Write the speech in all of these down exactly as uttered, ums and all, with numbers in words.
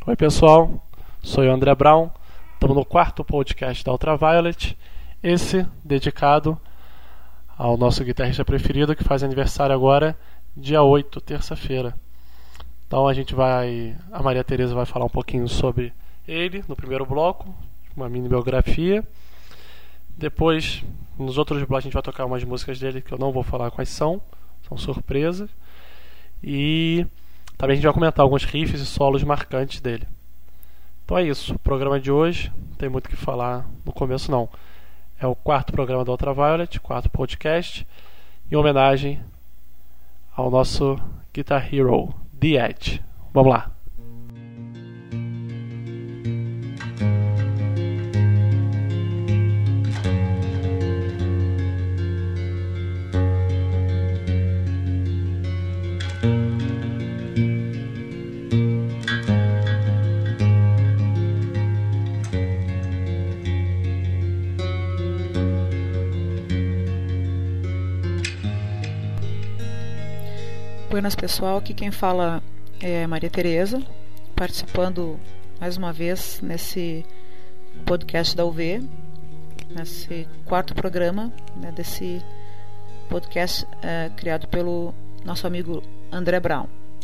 Oi pessoal, sou o André Brown, estamos no quarto podcast da Ultraviolet, esse dedicado ao nosso guitarrista preferido que faz aniversário agora, dia oito, terça-feira. Então a gente vai, a Maria Tereza vai falar um pouquinho sobre ele no primeiro bloco, uma mini biografia. Depois, nos outros blocos a gente vai tocar umas músicas dele que eu não vou falar quais são, são surpresas. E também a gente vai comentar alguns riffs e solos marcantes dele. Então é isso, o programa de hoje não tem muito o que falar no começo não. É o quarto programa da Ultraviolet, quarto podcast, em homenagem ao nosso Guitar Hero, The Edge. Vamos lá! Buenas pessoal, aqui quem fala é Maria Tereza, participando mais uma vez nesse podcast da U V, nesse quarto programa, né, desse podcast é, criado pelo nosso amigo André Brown.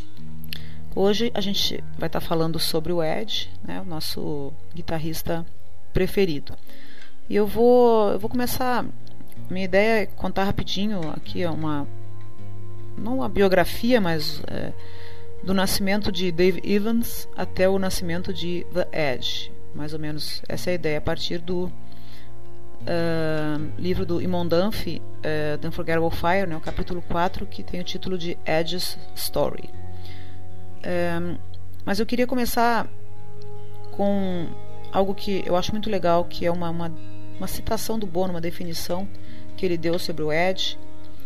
Hoje a gente vai estar falando sobre o Edge, né, o nosso guitarrista preferido. E eu vou, eu vou começar, minha ideia é contar rapidinho aqui uma não uma biografia, mas é, do nascimento de Dave Evans até o nascimento de The Edge, mais ou menos essa é a ideia, a partir do uh, livro do Eamon Dunphy, uh, The Unforgettable Fire, né, o capítulo quatro, que tem o título de Edge's Story. Um, mas eu queria começar com algo que eu acho muito legal, que é uma, uma, uma citação do Bono, uma definição que ele deu sobre o Edge,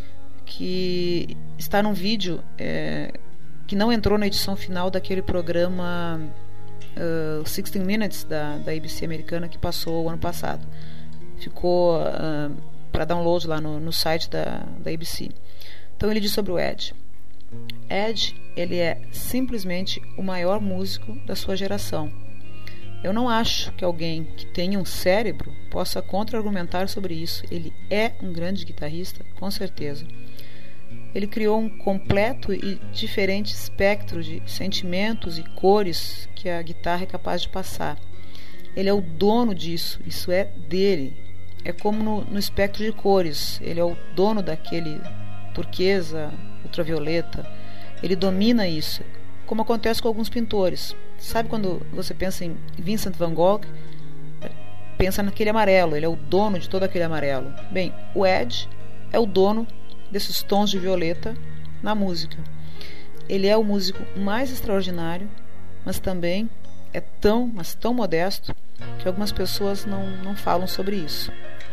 que está num vídeo é, que não entrou na edição final daquele programa uh, sixteen minutes da, da A B C americana que passou o ano passado. Ficou uh, para download lá no, no site da, da A B C. Então ele diz sobre o Edge. Edge, ele é simplesmente o maior músico da sua geração. Eu não acho que alguém que tenha um cérebro possa contra-argumentar sobre isso. Ele é um grande guitarrista, com certeza. Ele criou um completo e diferente espectro de sentimentos e cores que a guitarra é capaz de passar. Ele é o dono disso, isso é dele. É como no, no espectro de cores, ele é o dono daquele turquesa, ultravioleta. Ele domina isso, como acontece com alguns pintores. Sabe quando você pensa em Vincent van Gogh? Pensa naquele amarelo, ele é o dono de todo aquele amarelo. Bem, o Edge é o dono desses tons de violeta na música. Ele é o músico mais extraordinário, mas também é tão, mas tão modesto que algumas pessoas não, não falam sobre isso.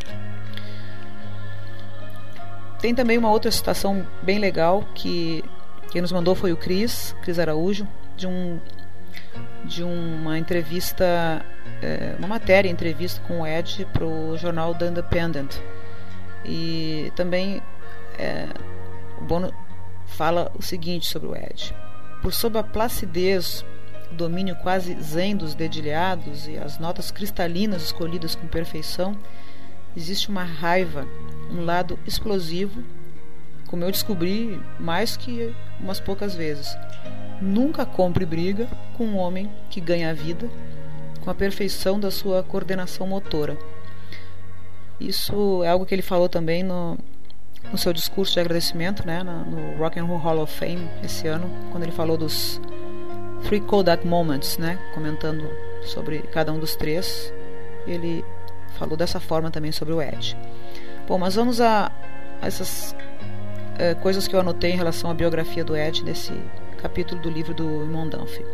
Tem também uma outra citação bem legal que quem nos mandou foi o Cris, Cris Araújo, de, um, de uma entrevista, é, uma matéria, entrevista com o Edge para o jornal The Independent. E também É, o Bono fala o seguinte sobre o Edge: por sob a placidez, o domínio quase zen dos dedilhados e as notas cristalinas escolhidas com perfeição, existe uma raiva, um lado explosivo, como eu descobri mais que umas poucas vezes. Nunca compre briga com um homem que ganha a vida com a perfeição da sua coordenação motora. Isso é algo que ele falou também no no seu discurso de agradecimento, né, no Rock and Roll Hall of Fame esse ano, quando ele falou dos Three Kodak Moments, né, comentando sobre cada um dos três. Ele falou dessa forma também sobre o Edge. Bom, mas vamos a, a essas é, coisas que eu anotei em relação à biografia do Edge nesse capítulo do livro do Eamon Dunphy.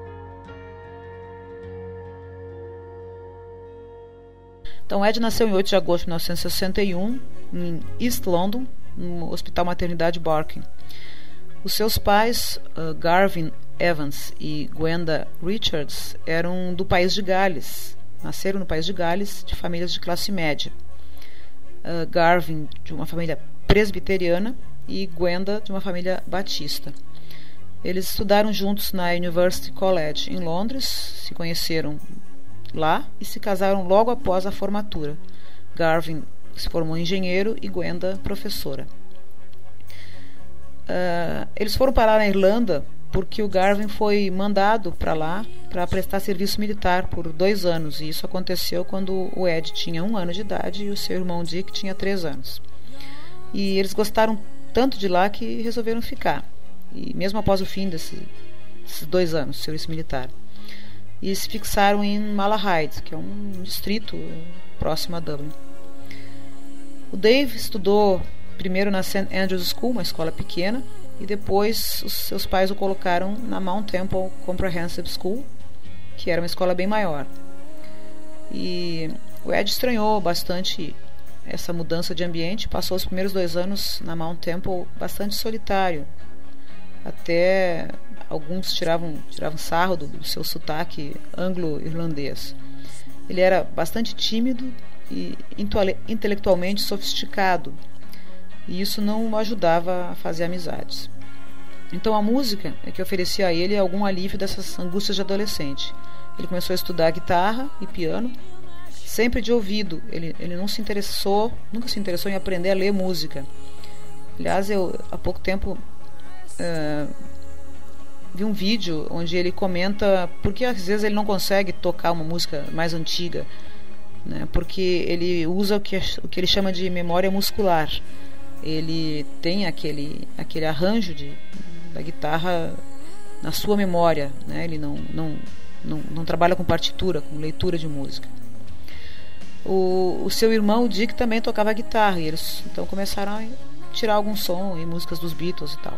Então, Edge nasceu em oito de agosto de mil novecentos e sessenta e um, em East London, no Hospital Maternidade Barking. Os seus pais, uh, Garvin Evans e Gwenda Richards, eram do país de Gales. Nasceram no país de Gales, de famílias de classe média. Uh, Garvin, de uma família presbiteriana, e Gwenda, de uma família batista. Eles estudaram juntos na University College em Londres, se conheceram lá e se casaram logo após a formatura. Garvin se formou engenheiro e Gwenda professora. Uh, eles foram parar na Irlanda porque o Garvin foi mandado para lá para prestar serviço militar por dois anos, e isso aconteceu quando o Ed tinha um ano de idade e o seu irmão Dick tinha três anos. E eles gostaram tanto de lá que resolveram ficar, e mesmo após o fim desse, desses dois anos de serviço militar. E se fixaram em Malahide, que é um distrito próximo a Dublin. O Dave estudou primeiro na Saint Andrews School, uma escola pequena, e depois os seus pais o colocaram na Mount Temple Comprehensive School, que era uma escola bem maior. E o Ed estranhou bastante essa mudança de ambiente, passou os primeiros dois anos na Mount Temple bastante solitário. Até alguns tiravam, tiravam sarro do, do seu sotaque anglo-irlandês. Ele era bastante tímido e intelectualmente sofisticado, e isso não o ajudava a fazer amizades. Então a música é que oferecia a ele algum alívio dessas angústias de adolescente. Ele começou a estudar guitarra e piano, sempre de ouvido. Ele, ele não se interessou, nunca se interessou em aprender a ler música. Aliás, eu há pouco tempo uh, vi um vídeo onde ele comenta por que às vezes ele não consegue tocar uma música mais antiga, né? Porque ele usa o que, o que ele chama de memória muscular. Ele tem aquele, aquele arranjo de, da guitarra na sua memória, né? Ele não, não, não, não trabalha com partitura, com leitura de música. O, o seu irmão, o Dick, também tocava guitarra, e eles então começaram a tirar algum som em músicas dos Beatles e tal.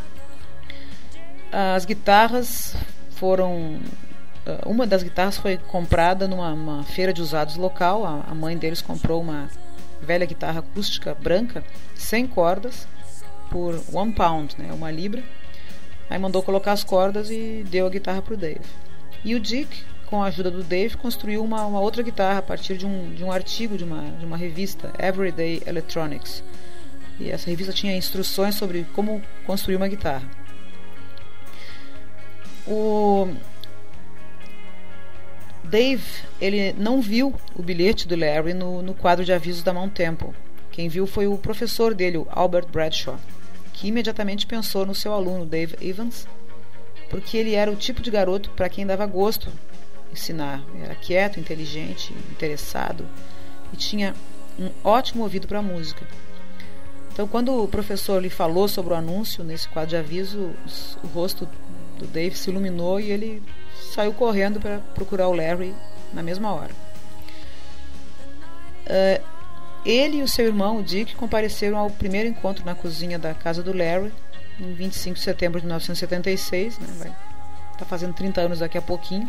As guitarras foram... Uma das guitarras foi comprada numa uma feira de usados local. A, a mãe deles comprou uma velha guitarra acústica branca, sem cordas, por one pound, né, uma libra. Aí mandou colocar as cordas e deu a guitarra para o Dave. E o Dick, com a ajuda do Dave, construiu uma, uma outra guitarra a partir de um, de um artigo de uma, de uma revista, Everyday Electronics. E essa revista tinha instruções sobre como construir uma guitarra. O Dave, ele não viu o bilhete do Larry no, no quadro de avisos da Mount Temple. Quem viu foi o professor dele, o Albert Bradshaw, que imediatamente pensou no seu aluno, Dave Evans, porque ele era o tipo de garoto para quem dava gosto ensinar. Era quieto, inteligente, interessado e tinha um ótimo ouvido para a música. Então, quando o professor lhe falou sobre o anúncio nesse quadro de aviso, o rosto do Dave se iluminou e ele saiu correndo para procurar o Larry na mesma hora. Uh, ele e o seu irmão, o Dick, compareceram ao primeiro encontro na cozinha da casa do Larry em vinte e cinco de setembro de mil novecentos e setenta e seis, né? Vai tá fazendo trinta anos daqui a pouquinho.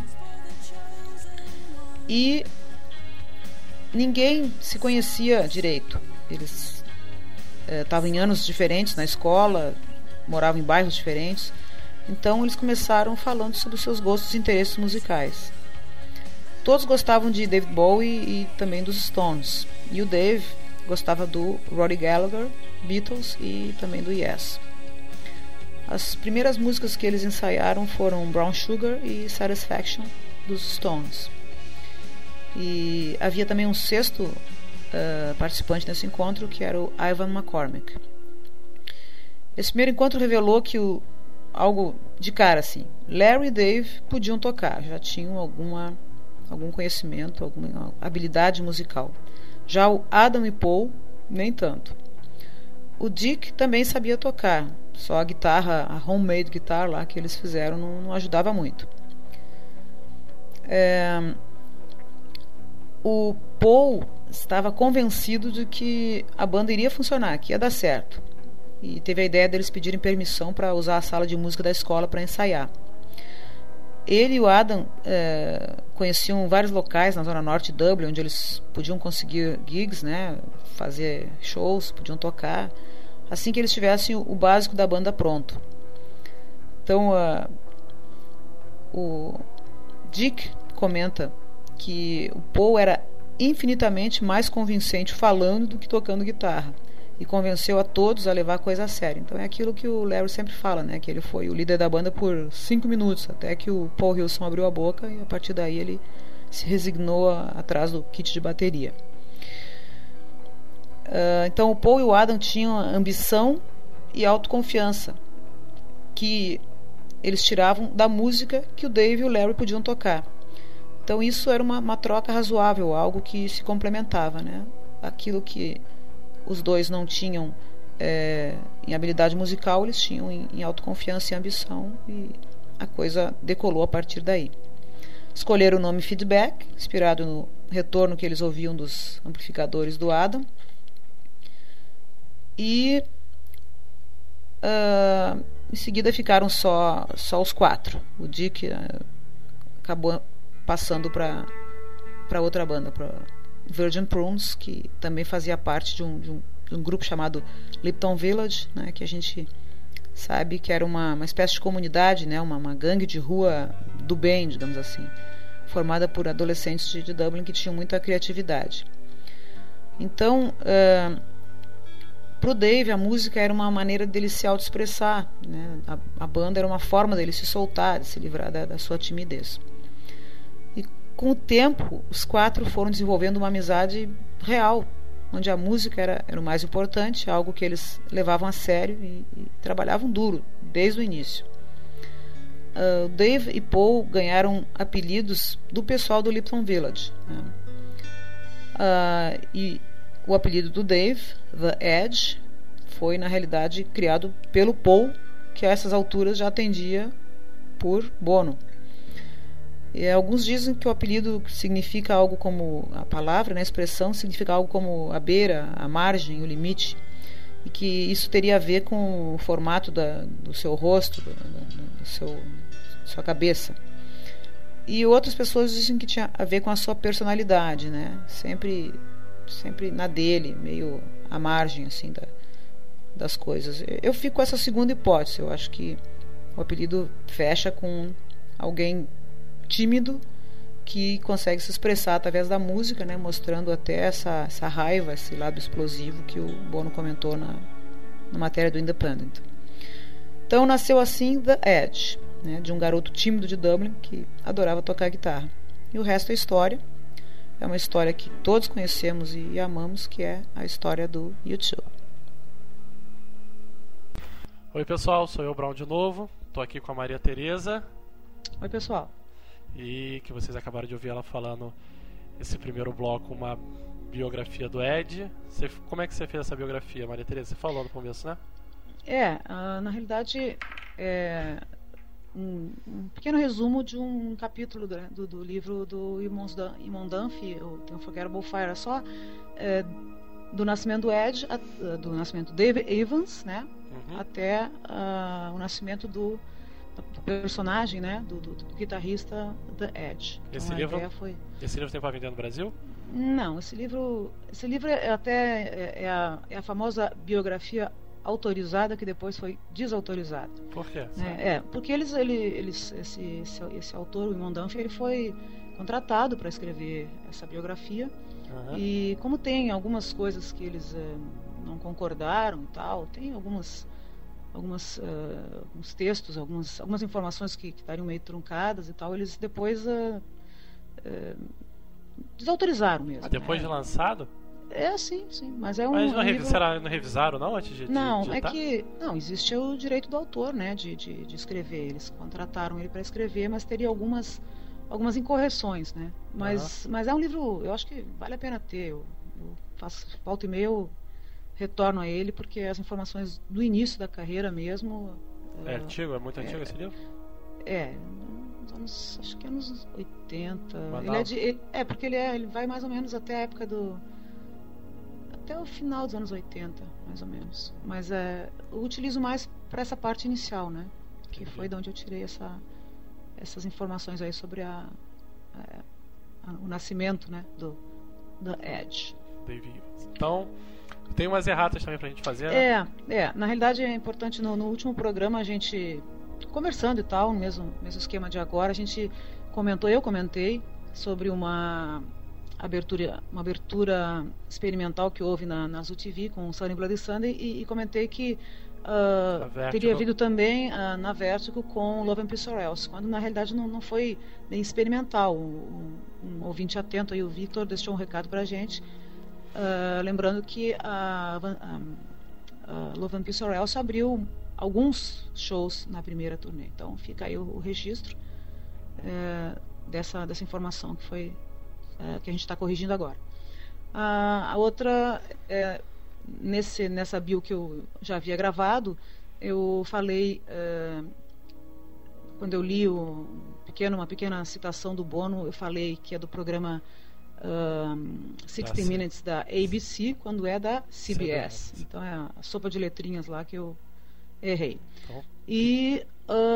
E ninguém se conhecia direito. Eles estavam uh, em anos diferentes na escola, moravam em bairros diferentes. Então eles começaram falando sobre os seus gostos e interesses musicais. Todos gostavam de David Bowie e também dos Stones. E o Dave gostava do Rory Gallagher, Beatles e também do Yes. As primeiras músicas que eles ensaiaram foram Brown Sugar e Satisfaction, dos Stones. E havia também um sexto uh, participante nesse encontro, que era o Ivan McCormick. Esse primeiro encontro revelou que o algo de cara assim, Larry e Dave podiam tocar, já tinham alguma, algum conhecimento, alguma habilidade musical. Já o Adam e Paul, nem tanto. O Dick também sabia tocar, só a guitarra, a homemade guitar lá que eles fizeram não, não ajudava muito. É, o Paul estava convencido de que a banda iria funcionar, que ia dar certo. E teve a ideia deles pedirem permissão para usar a sala de música da escola para ensaiar. Ele e o Adam é, conheciam vários locais na zona norte de Dublin, onde eles podiam conseguir gigs, né, fazer shows, podiam tocar, assim que eles tivessem o, o básico da banda pronto. Então, uh, o Dick comenta que o Paul era infinitamente mais convincente falando do que tocando guitarra. e convenceu a todos a levar a coisa a sério. Então é aquilo que o Larry sempre fala, né? Que ele foi o líder da banda por cinco minutos, até que o Paul Wilson abriu a boca e a partir daí ele se resignou a, atrás do kit de bateria. Uh, então o Paul e o Adam tinham ambição e autoconfiança que eles tiravam da música que o Dave e o Larry podiam tocar. Então isso era uma, uma troca razoável, algo que se complementava, né? Aquilo que os dois não tinham é, em habilidade musical, eles tinham em, em autoconfiança e ambição, e a coisa decolou a partir daí. Escolheram o nome Feedback, inspirado no retorno que eles ouviam dos amplificadores do Adam. E uh, em seguida ficaram só, só os quatro. O Dick uh, acabou passando para para outra banda, para Virgin Prunes, que também fazia parte de um, de um, de um grupo chamado Lipton Village, né, que a gente sabe que era uma, uma espécie de comunidade, né, uma, uma gangue de rua do bem, digamos assim, formada por adolescentes de, de Dublin que tinham muita criatividade. Então, uh, para o Dave, a música era uma maneira dele se autoexpressar, né? a, a banda era uma forma dele se soltar, de se livrar da, da sua timidez. E com o tempo, os quatro foram desenvolvendo uma amizade real, onde a música era, era o mais importante, algo que eles levavam a sério e, e trabalhavam duro, desde o início. Uh, Dave e Paul ganharam apelidos do pessoal do Lipton Village, né? uh, e o apelido do Dave, The Edge, foi na realidade criado pelo Paul, que a essas alturas já atendia por Bono. E alguns dizem que o apelido significa algo como, a palavra, né, a expressão significa algo como a beira, a margem, o limite, e que isso teria a ver com o formato da, do seu rosto, do, do, do seu, sua cabeça. E outras pessoas dizem que tinha a ver com a sua personalidade, né, sempre, sempre na dele, meio à margem assim, da, das coisas. Eu fico com essa segunda hipótese. Eu acho que o apelido fecha com alguém tímido que consegue se expressar através da música, né, mostrando até essa, essa raiva, esse lado explosivo que o Bono comentou na, na matéria do Independent. Então nasceu assim The Edge, né, de um garoto tímido de Dublin que adorava tocar guitarra. E o resto é história. É uma história que todos conhecemos e amamos, que é a história do U dois. Oi pessoal, sou eu, Brown, de novo. Estou aqui com a Maria Tereza. Oi pessoal. E que vocês acabaram de ouvir ela falando esse primeiro bloco, uma biografia do Ed. Você, como é que você fez essa biografia, Maria Tereza? Você falou no começo, né? É, uh, na realidade é um, um pequeno resumo de um capítulo do, do, do livro do Eamon Dunphy, o The Unforgettable Fire. É só é, do nascimento do Ed, a, do nascimento do Dave Evans, né, uhum. até uh, o nascimento do do personagem, né, do, do, do guitarrista The Edge. Esse então, livro, foi... esse livro tem para vender no Brasil? Não, esse livro, esse livro é até é, é, a, é a famosa biografia autorizada que depois foi desautorizada. Por quê? É, é porque eles, ele, eles, esse, esse, esse autor, o Eamon Dunphy, ele foi contratado para escrever essa biografia. Uhum. E como tem algumas coisas que eles é, não concordaram e tal, tem algumas algumas uh, alguns textos, algumas, algumas informações que, que estariam meio truncadas e tal, eles depois uh, uh, desautorizaram mesmo. Ah, depois né? de lançado? É, sim, sim. Mas é um. Mas não, livro... revisaram, não revisaram não antes de Não, de, de é que. Não, existe o direito do autor, né? De, de, de escrever. Eles contrataram ele para escrever, mas teria algumas, algumas incorreções, né? Mas, uhum. mas é um livro, eu acho que vale a pena ter. Eu, eu faço volta e meia, eu retorno a ele, porque as informações do início da carreira mesmo. É uh, antigo, é muito é, antigo esse livro? É, nos anos, acho que anos oitenta. Ele é, de, ele, é, porque ele, é, ele vai mais ou menos até a época do. Até o final dos anos oitenta, mais ou menos. Mas é, eu utilizo mais para essa parte inicial, né? Que foi de onde eu tirei essa, essas informações aí sobre a, a, a, o nascimento, né? Do, do Edge. Então, tem umas erratas também pra gente fazer, né? É, é. Na realidade é importante, no, no último programa a gente, conversando e tal, no mesmo, mesmo esquema de agora, a gente comentou, eu comentei sobre uma abertura, uma abertura experimental que houve na, na Azul T V com Sunny Bloody Sunday e, e comentei que uh, teria havido também uh, na Vertigo com Love and Peace or Else, quando na realidade não, não foi nem experimental. Um, um ouvinte atento aí, o Victor, deixou um recado pra gente, uh, lembrando que a, a, a Love and Peace or Else abriu alguns shows na primeira turnê, então fica aí o, o registro uh, dessa, dessa informação que foi uh, que a gente está corrigindo agora. Uh, a outra, uh, nesse, nessa bio que eu já havia gravado, eu falei, uh, quando eu li o pequeno, uma pequena citação do Bono, eu falei que é do programa uh, sixty ah, Minutes da A B C, quando é da C B S. C B S. Então é a sopa de letrinhas lá que eu errei. Oh. E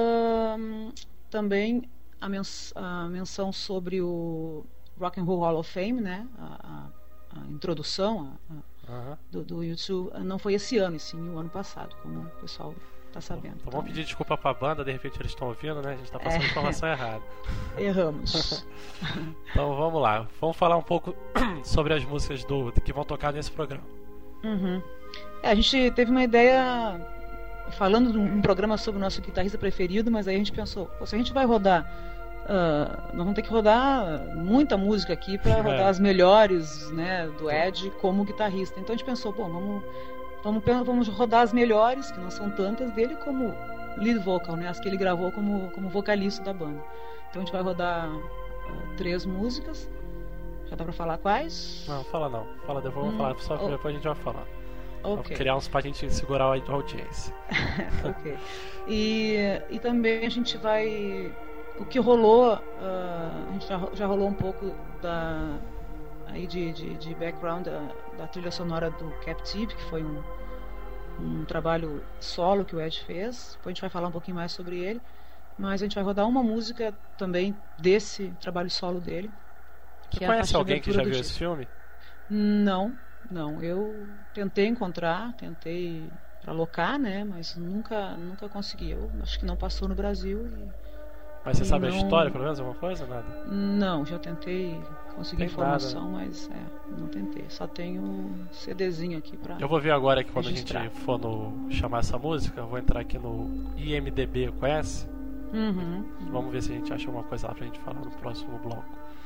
uh, também a, mens a menção sobre o Rock and Roll Hall of Fame, né? A, a, a introdução a, a, uh-huh. do, do YouTube não foi esse ano, e sim o ano passado, como o pessoal está sabendo. Então, então vamos pedir desculpa para a banda, de repente eles estão ouvindo, né? A gente está passando é, informação errada. Erramos. Então vamos lá, vamos falar um pouco sobre as músicas do, que vão tocar nesse programa. Uhum. É, a gente teve uma ideia falando de um programa sobre o nosso guitarrista preferido, mas aí a gente pensou, se a gente vai rodar, uh, nós vamos ter que rodar muita música aqui para rodar é. as melhores, né, do Ed como guitarrista. Então a gente pensou, bom, vamos, vamos, vamos rodar as melhores, que não são tantas, dele como lead vocal, né, as que ele gravou como, como vocalista da banda. Então a gente vai rodar uh, três músicas. Já dá pra falar quais? Não, fala não. Fala depois, vamos hum, falar, só oh. depois a gente vai falar. Okay. Vamos criar uns pra gente segurar a audiência. Ok. E, e também a gente vai... O que rolou, uh, a gente já, já rolou um pouco da, aí de, de, de background da, da trilha sonora do Captive, que foi um, um trabalho solo que o Ed fez. Depois a gente vai falar um pouquinho mais sobre ele. Mas a gente vai rodar uma música também desse trabalho solo dele. Você conhece alguém que já viu esse filme? Não, não. Eu tentei encontrar, tentei alocar, né? Mas nunca, nunca consegui. Eu acho que não passou no Brasil. E, mas você e sabe não... a história, pelo menos, alguma coisa? Nada? Não, já tentei conseguir Tem informação, nada, né? mas é, não tentei. Só tenho um CDzinho aqui pra Eu vou ver agora que quando registrar. a gente for no, chamar essa música, eu vou entrar aqui no I M D B, conhece? Uhum. Vamos ver se a gente acha alguma coisa lá pra gente falar no próximo bloco.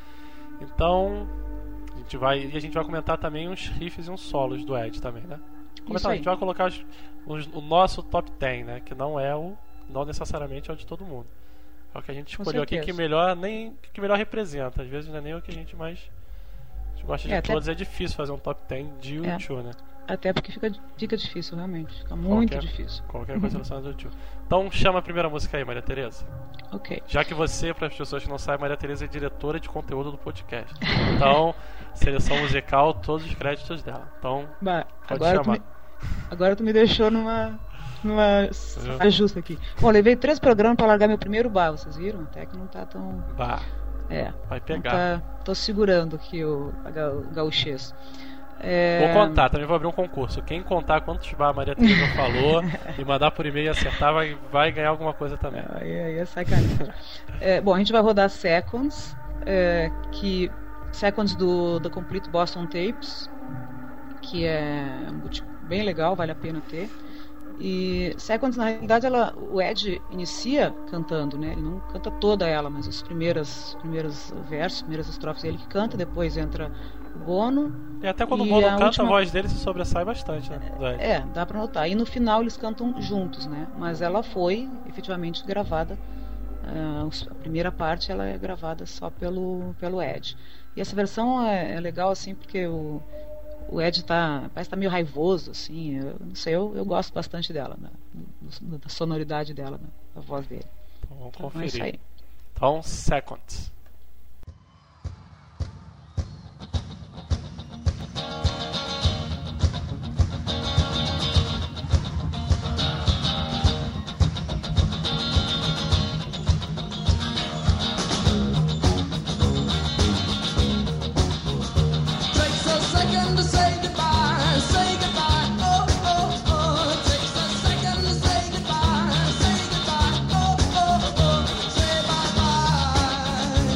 Então, a gente vai, e a gente vai comentar também uns riffs e uns solos do Ed também, né? Comentar, a gente vai colocar os, os, o nosso top dez, né? Que não é o, não necessariamente é o de todo mundo. É o que a gente escolheu aqui que melhor nem que melhor representa. Às vezes não é nem o que a gente mais a gente gosta de é, todos. Até... É difícil fazer um top dez de U dois, é. né? Até porque fica, fica difícil, realmente. Fica muito qualquer, difícil. Qualquer coisa relacionada ao U dois. Então chama a primeira música aí, Maria Tereza. Ok. Já que você, para as pessoas que não sabem, Maria Tereza é diretora de conteúdo do podcast. Então, seleção musical, todos os créditos dela. Então, bah, pode agora chamar. Tu me, agora tu me deixou numa, numa saia justa aqui. Bom, levei três programas para largar meu primeiro bar, vocês viram? Até que não tá tão... Bah. É. Vai pegar. Tá, tô segurando aqui o, o gauchês. É... Vou contar, também vou abrir um concurso. Quem contar quantos bar a Maria Tereza falou e mandar por e-mail e acertar vai, vai ganhar alguma coisa também. Aí, aí é sacanagem. É, bom, a gente vai rodar Seconds, é, que Seconds do The Complete Boston Tapes, que é um boot bem legal, vale a pena ter. E Seconds, na realidade, ela, o Ed inicia cantando, né? Ele não canta toda ela, mas os primeiros, primeiros versos, as primeiras estrofes ele que canta, depois entra o Bono. E até quando o Bono a canta, última... a voz dele se sobressai bastante, né? É, é, dá pra notar. E no final eles cantam juntos, né? Mas ela foi efetivamente gravada. Uh, a primeira parte ela é gravada só pelo, pelo Ed. E essa versão é, é legal, assim, porque o, o Ed tá, parece que tá meio raivoso, assim. Eu não sei, eu, eu gosto bastante dela, né? Da sonoridade dela, né? Da voz dele. Então, vamos então, conferir. é isso aí. Então, Seconds. Say bye bye.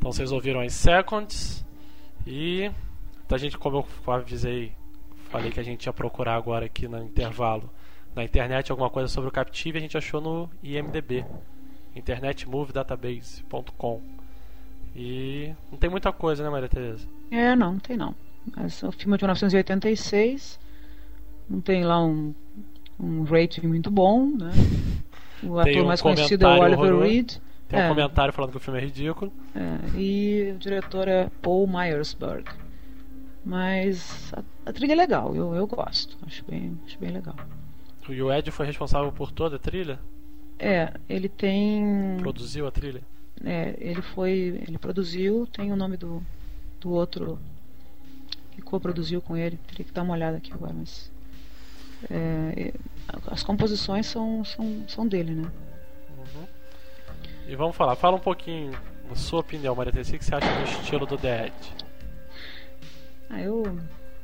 Então vocês ouviram as Seconds. E a gente, como eu avisei, falei que a gente ia procurar agora aqui no intervalo na internet alguma coisa sobre o Captive, a gente achou no I M D B, internet movie database ponto com. E não tem muita coisa, né, Maria Tereza? É, não, não tem não. Mas o filme é de mil novecentos e oitenta e seis, não tem lá um, um rating muito bom, né? O tem ator um mais conhecido é o Oliver horroroso. Reed. Tem um é. comentário falando que o filme é ridículo. É, e o diretor é Paul Myersberg. Mas a, a trilha é legal, eu, eu gosto, acho bem, acho bem legal. E o Ed foi responsável por toda a trilha? É, ele tem... Produziu a trilha? É, ele foi... Ele produziu, tem o nome do, do outro que co-produziu com ele. Teria que dar uma olhada aqui agora, mas... É, as composições são, são, são dele, né? Uhum. E vamos falar, fala um pouquinho, na sua opinião, Maria Teresa, o que você acha do estilo do The Ed? Ah, eu...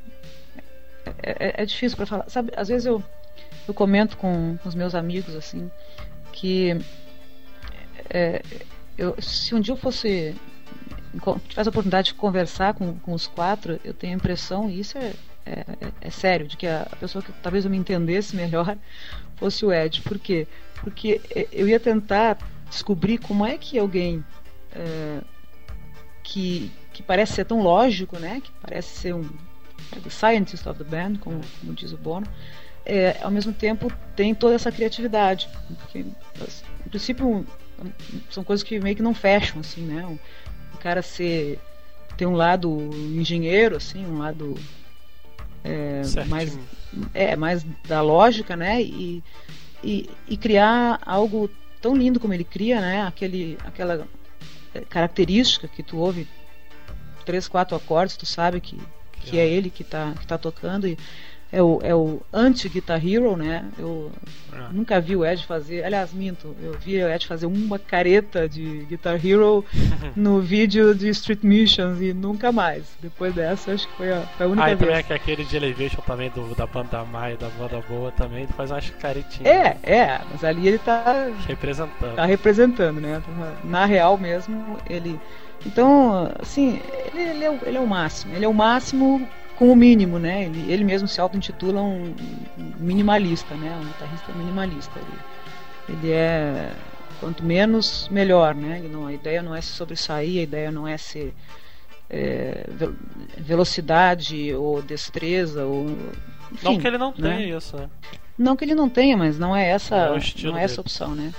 É, é, é difícil pra falar. Sabe, às vezes eu, eu comento com, com os meus amigos, assim, que é, eu, se um dia eu fosse tivesse a oportunidade de conversar com, com os quatro, eu tenho a impressão, e isso é, é, é sério, de que a, a pessoa que talvez eu me entendesse melhor fosse o Ed. Por quê? Porque eu ia tentar descobrir como é que alguém é, que, que parece ser tão lógico, né, que parece ser um the scientist of the band, como, como diz o Bono, é, ao mesmo tempo tem toda essa criatividade, porque no princípio são coisas que meio que não fecham, assim, né? O, o cara ser ter um lado engenheiro, assim, um lado é, mais é mais da lógica, né? E, e, e criar algo tão lindo como ele cria, né? Aquele, aquela característica que tu ouve três, quatro acordes, tu sabe que que é ele que está que tá tocando, e é o, é o anti-Guitar Hero, né? Eu é. nunca vi o Ed fazer, aliás, minto, eu vi o Ed fazer uma careta de Guitar Hero no vídeo de Street Missions e nunca mais. Depois dessa, acho que foi a, foi a única ah, vez. Ah, também é que aquele de Elevation também, do, da banda Maia, da banda boa também, ele faz umas caretinhas. É, é, mas ali ele tá representando. Tá representando, né? Na real mesmo, ele... Então, assim, ele, ele, é o, ele é o máximo. Ele é o máximo com o mínimo, né? Ele, ele mesmo se auto-intitula um minimalista, né? Um guitarrista minimalista. Ele, ele é, quanto menos, melhor, né? Ele não, a ideia não é se sobressair, a ideia não é ser é, velocidade ou destreza, ou, enfim, não que ele não né? tenha isso, né? Não que ele não tenha, mas não é essa, é não é essa opção, né?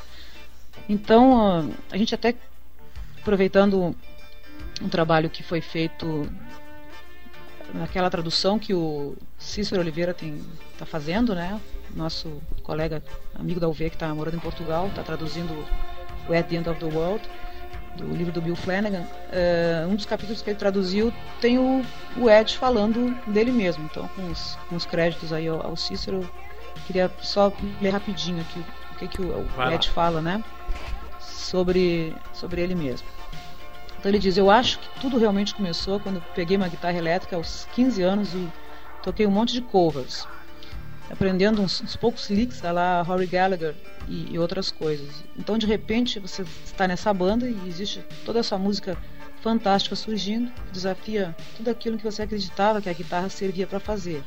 Então, a gente até, aproveitando um trabalho que foi feito naquela tradução que o Cícero Oliveira está fazendo, né? Nosso colega, amigo da U V que está morando em Portugal, está traduzindo o At the End of the World, do livro do Bill Flanagan. Uh, um dos capítulos que ele traduziu tem o, o Ed falando dele mesmo. Então, com os, com os créditos aí ao, ao Cícero, queria só ler rapidinho aqui o que, que o, o Ed fala, né? Sobre, sobre ele mesmo. Então ele diz: eu acho que tudo realmente começou quando peguei uma guitarra elétrica aos quinze anos e toquei um monte de covers, aprendendo uns, uns poucos licks a lá Rory Gallagher e, e outras coisas. Então de repente você está nessa banda e existe toda essa música fantástica surgindo, que desafia tudo aquilo que você acreditava que a guitarra servia para fazer.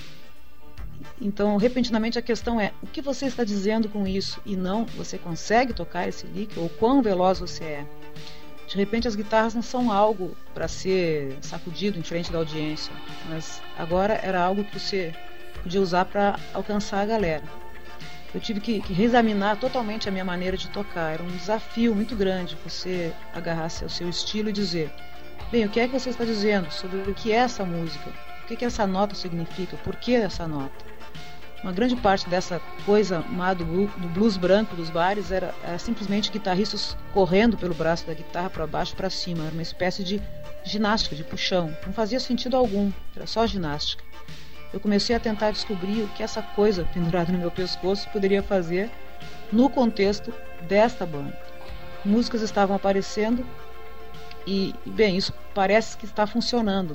Então, repentinamente, a questão é: o que você está dizendo com isso? E não, você consegue tocar esse lick? Ou quão veloz você é? De repente, as guitarras não são algo para ser sacudido em frente da audiência, mas agora era algo que você podia usar para alcançar a galera. Eu tive que, que reexaminar totalmente a minha maneira de tocar. Era um desafio muito grande você agarrar-se ao seu estilo e dizer: bem, o que é que você está dizendo sobre o que é essa música? O que, que essa nota significa? Por que essa nota? Uma grande parte dessa coisa má do blues branco dos bares era, era simplesmente guitarristas correndo pelo braço da guitarra para baixo e para cima. Era uma espécie de ginástica, de puxão. Não fazia sentido algum, era só ginástica. Eu comecei a tentar descobrir o que essa coisa pendurada no meu pescoço poderia fazer no contexto desta banda. Músicas estavam aparecendo e, bem, isso parece que está funcionando.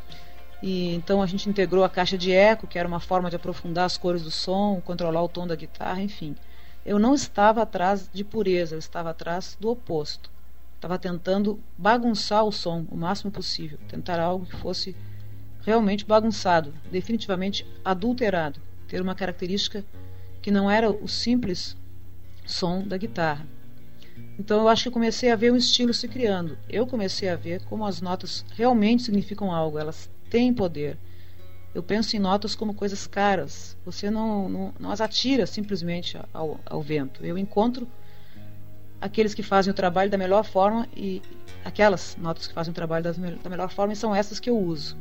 E então a gente integrou a caixa de eco, que era uma forma de aprofundar as cores do som, controlar o tom da guitarra, enfim. Eu não estava atrás de pureza, eu estava atrás do oposto. estava tentando bagunçar o som o máximo possível, tentar algo que fosse realmente bagunçado, definitivamente adulterado, ter uma característica que não era o simples som da guitarra. Então eu acho que eu comecei a ver um estilo se criando. Eu comecei a ver como as notas realmente significam algo, elas têm poder. Eu penso em notas como coisas caras. Você não, não, não as atira simplesmente ao, ao vento. Eu encontro aqueles que fazem o trabalho da melhor forma e aquelas notas que fazem o trabalho das, da melhor forma, e são essas que eu uso.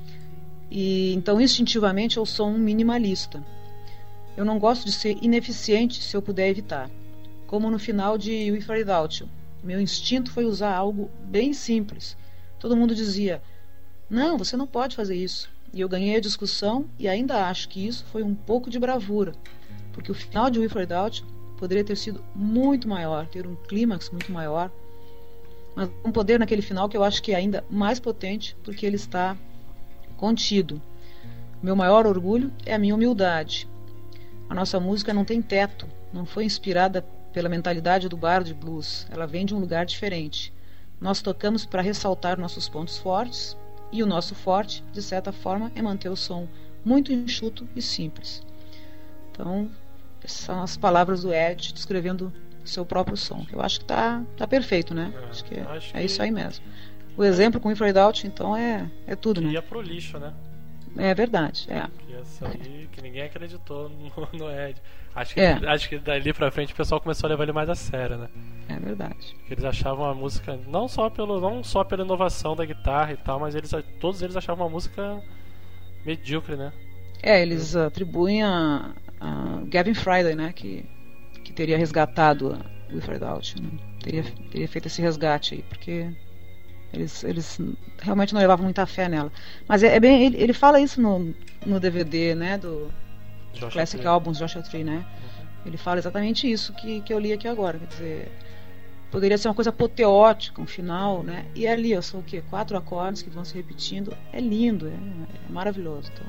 E então instintivamente eu sou um minimalista. Eu não gosto de ser ineficiente se eu puder evitar. Como no final de With or Without You. Meu instinto foi usar algo bem simples. Todo mundo dizia: não, você não pode fazer isso. E eu ganhei a discussão e ainda acho que isso foi um pouco de bravura, porque o final de With or Without You poderia ter sido muito maior, ter um clímax muito maior, mas um poder naquele final que eu acho que é ainda mais potente, porque ele está contido. Meu maior orgulho é a minha humildade. A nossa música não tem teto, não foi inspirada pela mentalidade do bar de blues, ela vem de um lugar diferente. Nós tocamos para ressaltar nossos pontos fortes, e o nosso forte, de certa forma, é manter o som muito enxuto e simples. Então, essas são as palavras do Ed descrevendo o seu próprio som. Eu acho que está tá perfeito, né? É, acho que é, acho é que... isso aí mesmo. O exemplo com o With or Without You, então, é, é tudo, que né? ia pro lixo, né? É verdade, é. Que ia sair, que ninguém acreditou no, no Ed. Acho que, É. acho que dali pra frente o pessoal começou a levar ele mais a sério, né? É verdade. Porque eles achavam a música, não só, pelo, não só pela inovação da guitarra e tal, mas eles, todos eles achavam a música medíocre, né? É, eles atribuem a, a Gavin Friday, né? Que, que teria resgatado a With or Without You, né? Teria, teria feito esse resgate aí, porque eles, eles realmente não levavam muita fé nela. Mas é, é bem, ele, ele fala isso no, no D V D, né? Do Joshua Classic Tree. Albums, Joshua Tree, né? Uhum. Ele fala exatamente isso que, que eu li aqui agora. Quer dizer, poderia ser uma coisa apoteótica, um final, né? E ali, são o quê? Quatro acordes que vão se repetindo. É lindo, é, é maravilhoso. Então,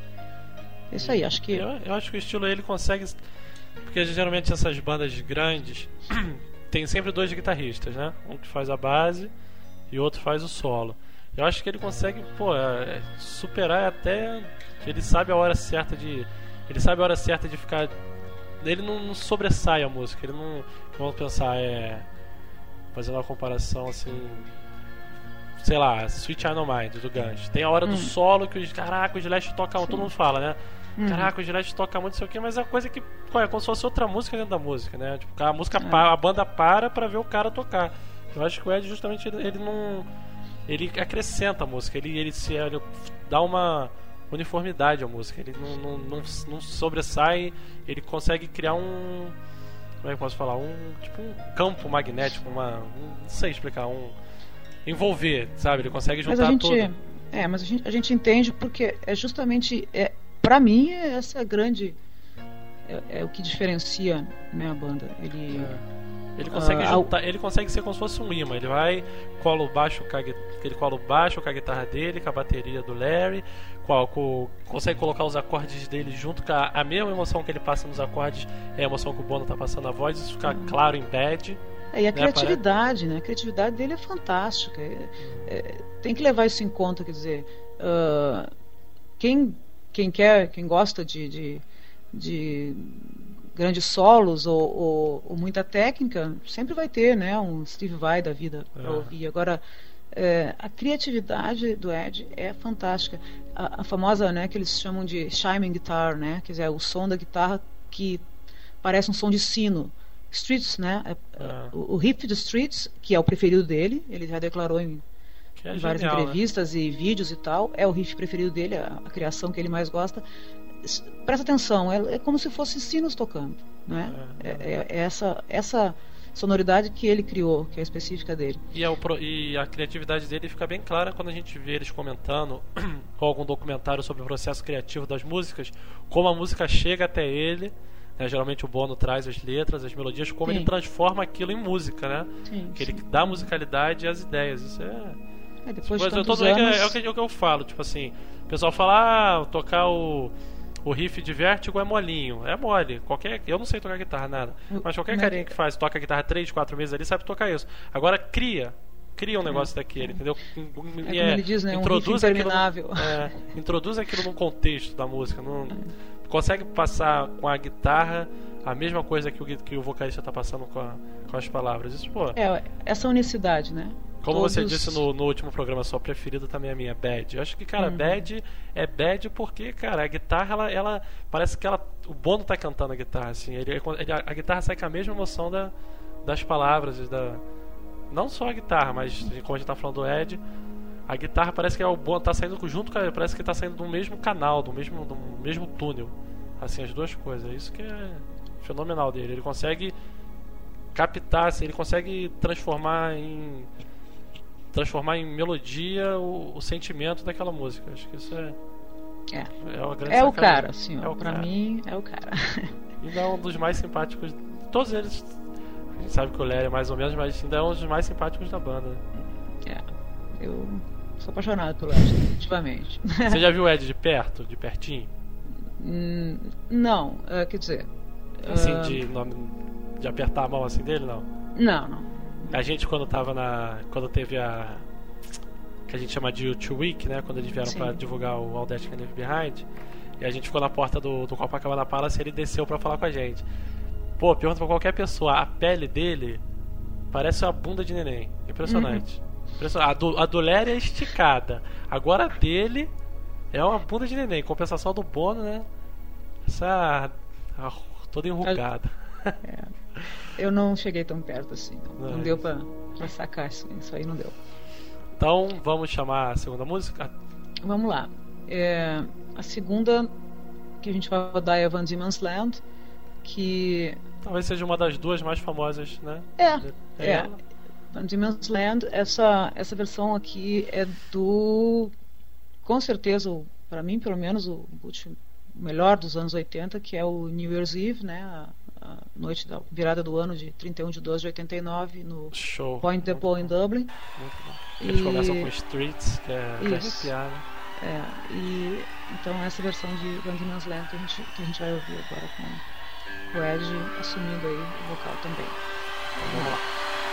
é isso aí, acho que... Eu, eu acho que o estilo ele consegue... Porque geralmente essas bandas grandes tem sempre dois guitarristas, né? Um que faz a base e o outro faz o solo. Eu acho que ele consegue, pô, é, superar até... Ele sabe a hora certa de... Ele sabe a hora certa de ficar... Ele não, não sobressai a música. Ele não... Vamos pensar, é... Fazendo uma comparação assim... Sei lá, Sweet Child O' Mine, do Guns. Tem a hora hum. do solo que os... Caraca, o Slash toca... Sim. Todo mundo fala, né? Hum. Caraca, o Slash toca muito, não sei o que, mas é uma coisa que... Pô, é como se fosse outra música dentro da música, né? Tipo, a música... É. Pa... A banda para pra ver o cara tocar. Eu acho que o Ed, justamente, ele, ele não... Ele acrescenta a música. Ele, ele, se, ele dá uma... uniformidade à música, ele não, não, não, não sobressai, ele consegue criar um, como é que eu posso falar, um tipo um campo magnético, uma, um, não sei explicar, um envolver, sabe, ele consegue juntar mas a gente, tudo. É, mas a gente, a gente entende porque é justamente, é, pra mim, essa é a grande, é, é o que diferencia, né, a banda, ele... É. Ele consegue uh, juntar, ele consegue ser como se fosse um imã. Ele vai, cola o baixo com a, ele cola o baixo com a guitarra dele, com a bateria do Larry, qual, com, consegue colocar os acordes dele junto com a, a mesma emoção que ele passa nos acordes, é a emoção que o Bono tá passando na voz, isso fica uhum. claro em bad. É, e a né, criatividade, né? A criatividade dele é fantástica. É, é, tem que levar isso em conta, quer dizer, uh, quem, quem quer, quem gosta de, de, de grandes solos ou, ou, ou muita técnica, sempre vai ter, né, um Steve Vai da vida para é. ouvir. Agora, é, a criatividade do Ed é fantástica. A, a famosa, né, que eles chamam de chiming guitar, né, quer dizer, o som da guitarra que parece um som de sino. Streets, né, é. o, o riff de Streets, que é o preferido dele, ele já declarou em, é em várias genial, entrevistas, né, e vídeos e tal, é o riff preferido dele, a, a criação que ele mais gosta. Presta atenção, é, é como se fosse sinos tocando, né? É, é, é essa, essa sonoridade que ele criou, que é específica dele. E, é o, e a criatividade dele fica bem clara quando a gente vê eles comentando com algum documentário sobre o processo criativo das músicas, como a música chega até ele, né? Geralmente o Bono traz as letras, as melodias, como Sim. ele transforma aquilo em música, né? Sim, que sim. ele dá musicalidade às ideias. Isso é... É, depois Mas de eu tô tantos anos... anos... é, é, o que, é o que eu falo, tipo assim, o pessoal fala, ah, tocar o o riff de Vértigo é molinho, é mole. Qualquer, eu não sei tocar guitarra, nada. Mas qualquer carinha que faz, toca guitarra três, quatro meses ali, sabe tocar isso. Agora cria. Cria um negócio daquele, entendeu? É como é, ele diz, né? Um riff introduz aquilo, interminável. é, introduz aquilo num contexto da música. Não, consegue passar com a guitarra a mesma coisa que o, que o vocalista está passando com, a, com as palavras. Isso, pô. É, essa unicidade, né? Como Todos... você disse no, no último programa, sua preferida também é a minha, Bad. Eu acho que, cara, Uhum. Bad é Bad porque, cara, a guitarra, ela, ela parece que ela, o Bono tá cantando a guitarra, assim. Ele, ele, a guitarra sai com a mesma emoção da, das palavras, da, não só a guitarra, mas como a gente tá falando do Ed, a guitarra parece que é o Bono tá saindo junto, parece que tá saindo do mesmo canal, do mesmo, do mesmo túnel. Assim, as duas coisas. Isso que é fenomenal dele. Ele consegue captar, assim, ele consegue transformar em transformar em melodia o, o sentimento daquela música. Acho que isso é é, é, uma grande é o sacada. cara, assim, é o pra cara. mim é o cara. Ainda é um dos mais simpáticos. Todos eles, a gente sabe que o Larry é mais ou menos, mas ainda é um dos mais simpáticos da banda. É, eu sou apaixonado pelo Ed, definitivamente. Você já viu o Ed de perto, de pertinho? Hum, não, uh, quer dizer, assim, uh... de, de apertar a mão assim dele, não? Não, não. A gente quando tava na. Quando teve a. Que a gente chama de U dois Week, né? Quando eles vieram Sim. pra divulgar o All That Can Leave Behind. E a gente ficou na porta do, do Copacabana Palace e ele desceu pra falar com a gente. Pô, pergunta pra qualquer pessoa, a pele dele parece uma bunda de neném. Impressionante. Uhum. Impressionante. A do, a do Larry é esticada. Agora a dele é uma bunda de neném. Em compensação do Bono, né? Essa. A, toda enrugada. É. Eu não cheguei tão perto assim. Não, não, não deu pra, pra sacar isso, isso aí, não deu. Então vamos chamar a segunda música? Vamos lá. É, a segunda que a gente vai rodar é Van Diemen's Land, que talvez seja uma das duas mais famosas, né? É, é. é. Van Diemen's Land, essa, essa versão aqui é do, com certeza, para mim pelo menos, o, o melhor dos anos oitenta, que é o New Year's Eve, né? A, a noite da virada do ano de trinta e um de doze de oitenta e nove no Show. Point Depot em Dublin. Muito bom. Eles e... começam com Streets, que é de arrepiar, né? É, e então essa versão de Van Diemen's Land que a gente, que a gente vai ouvir agora com o Ed assumindo aí o vocal também. Então vamos lá.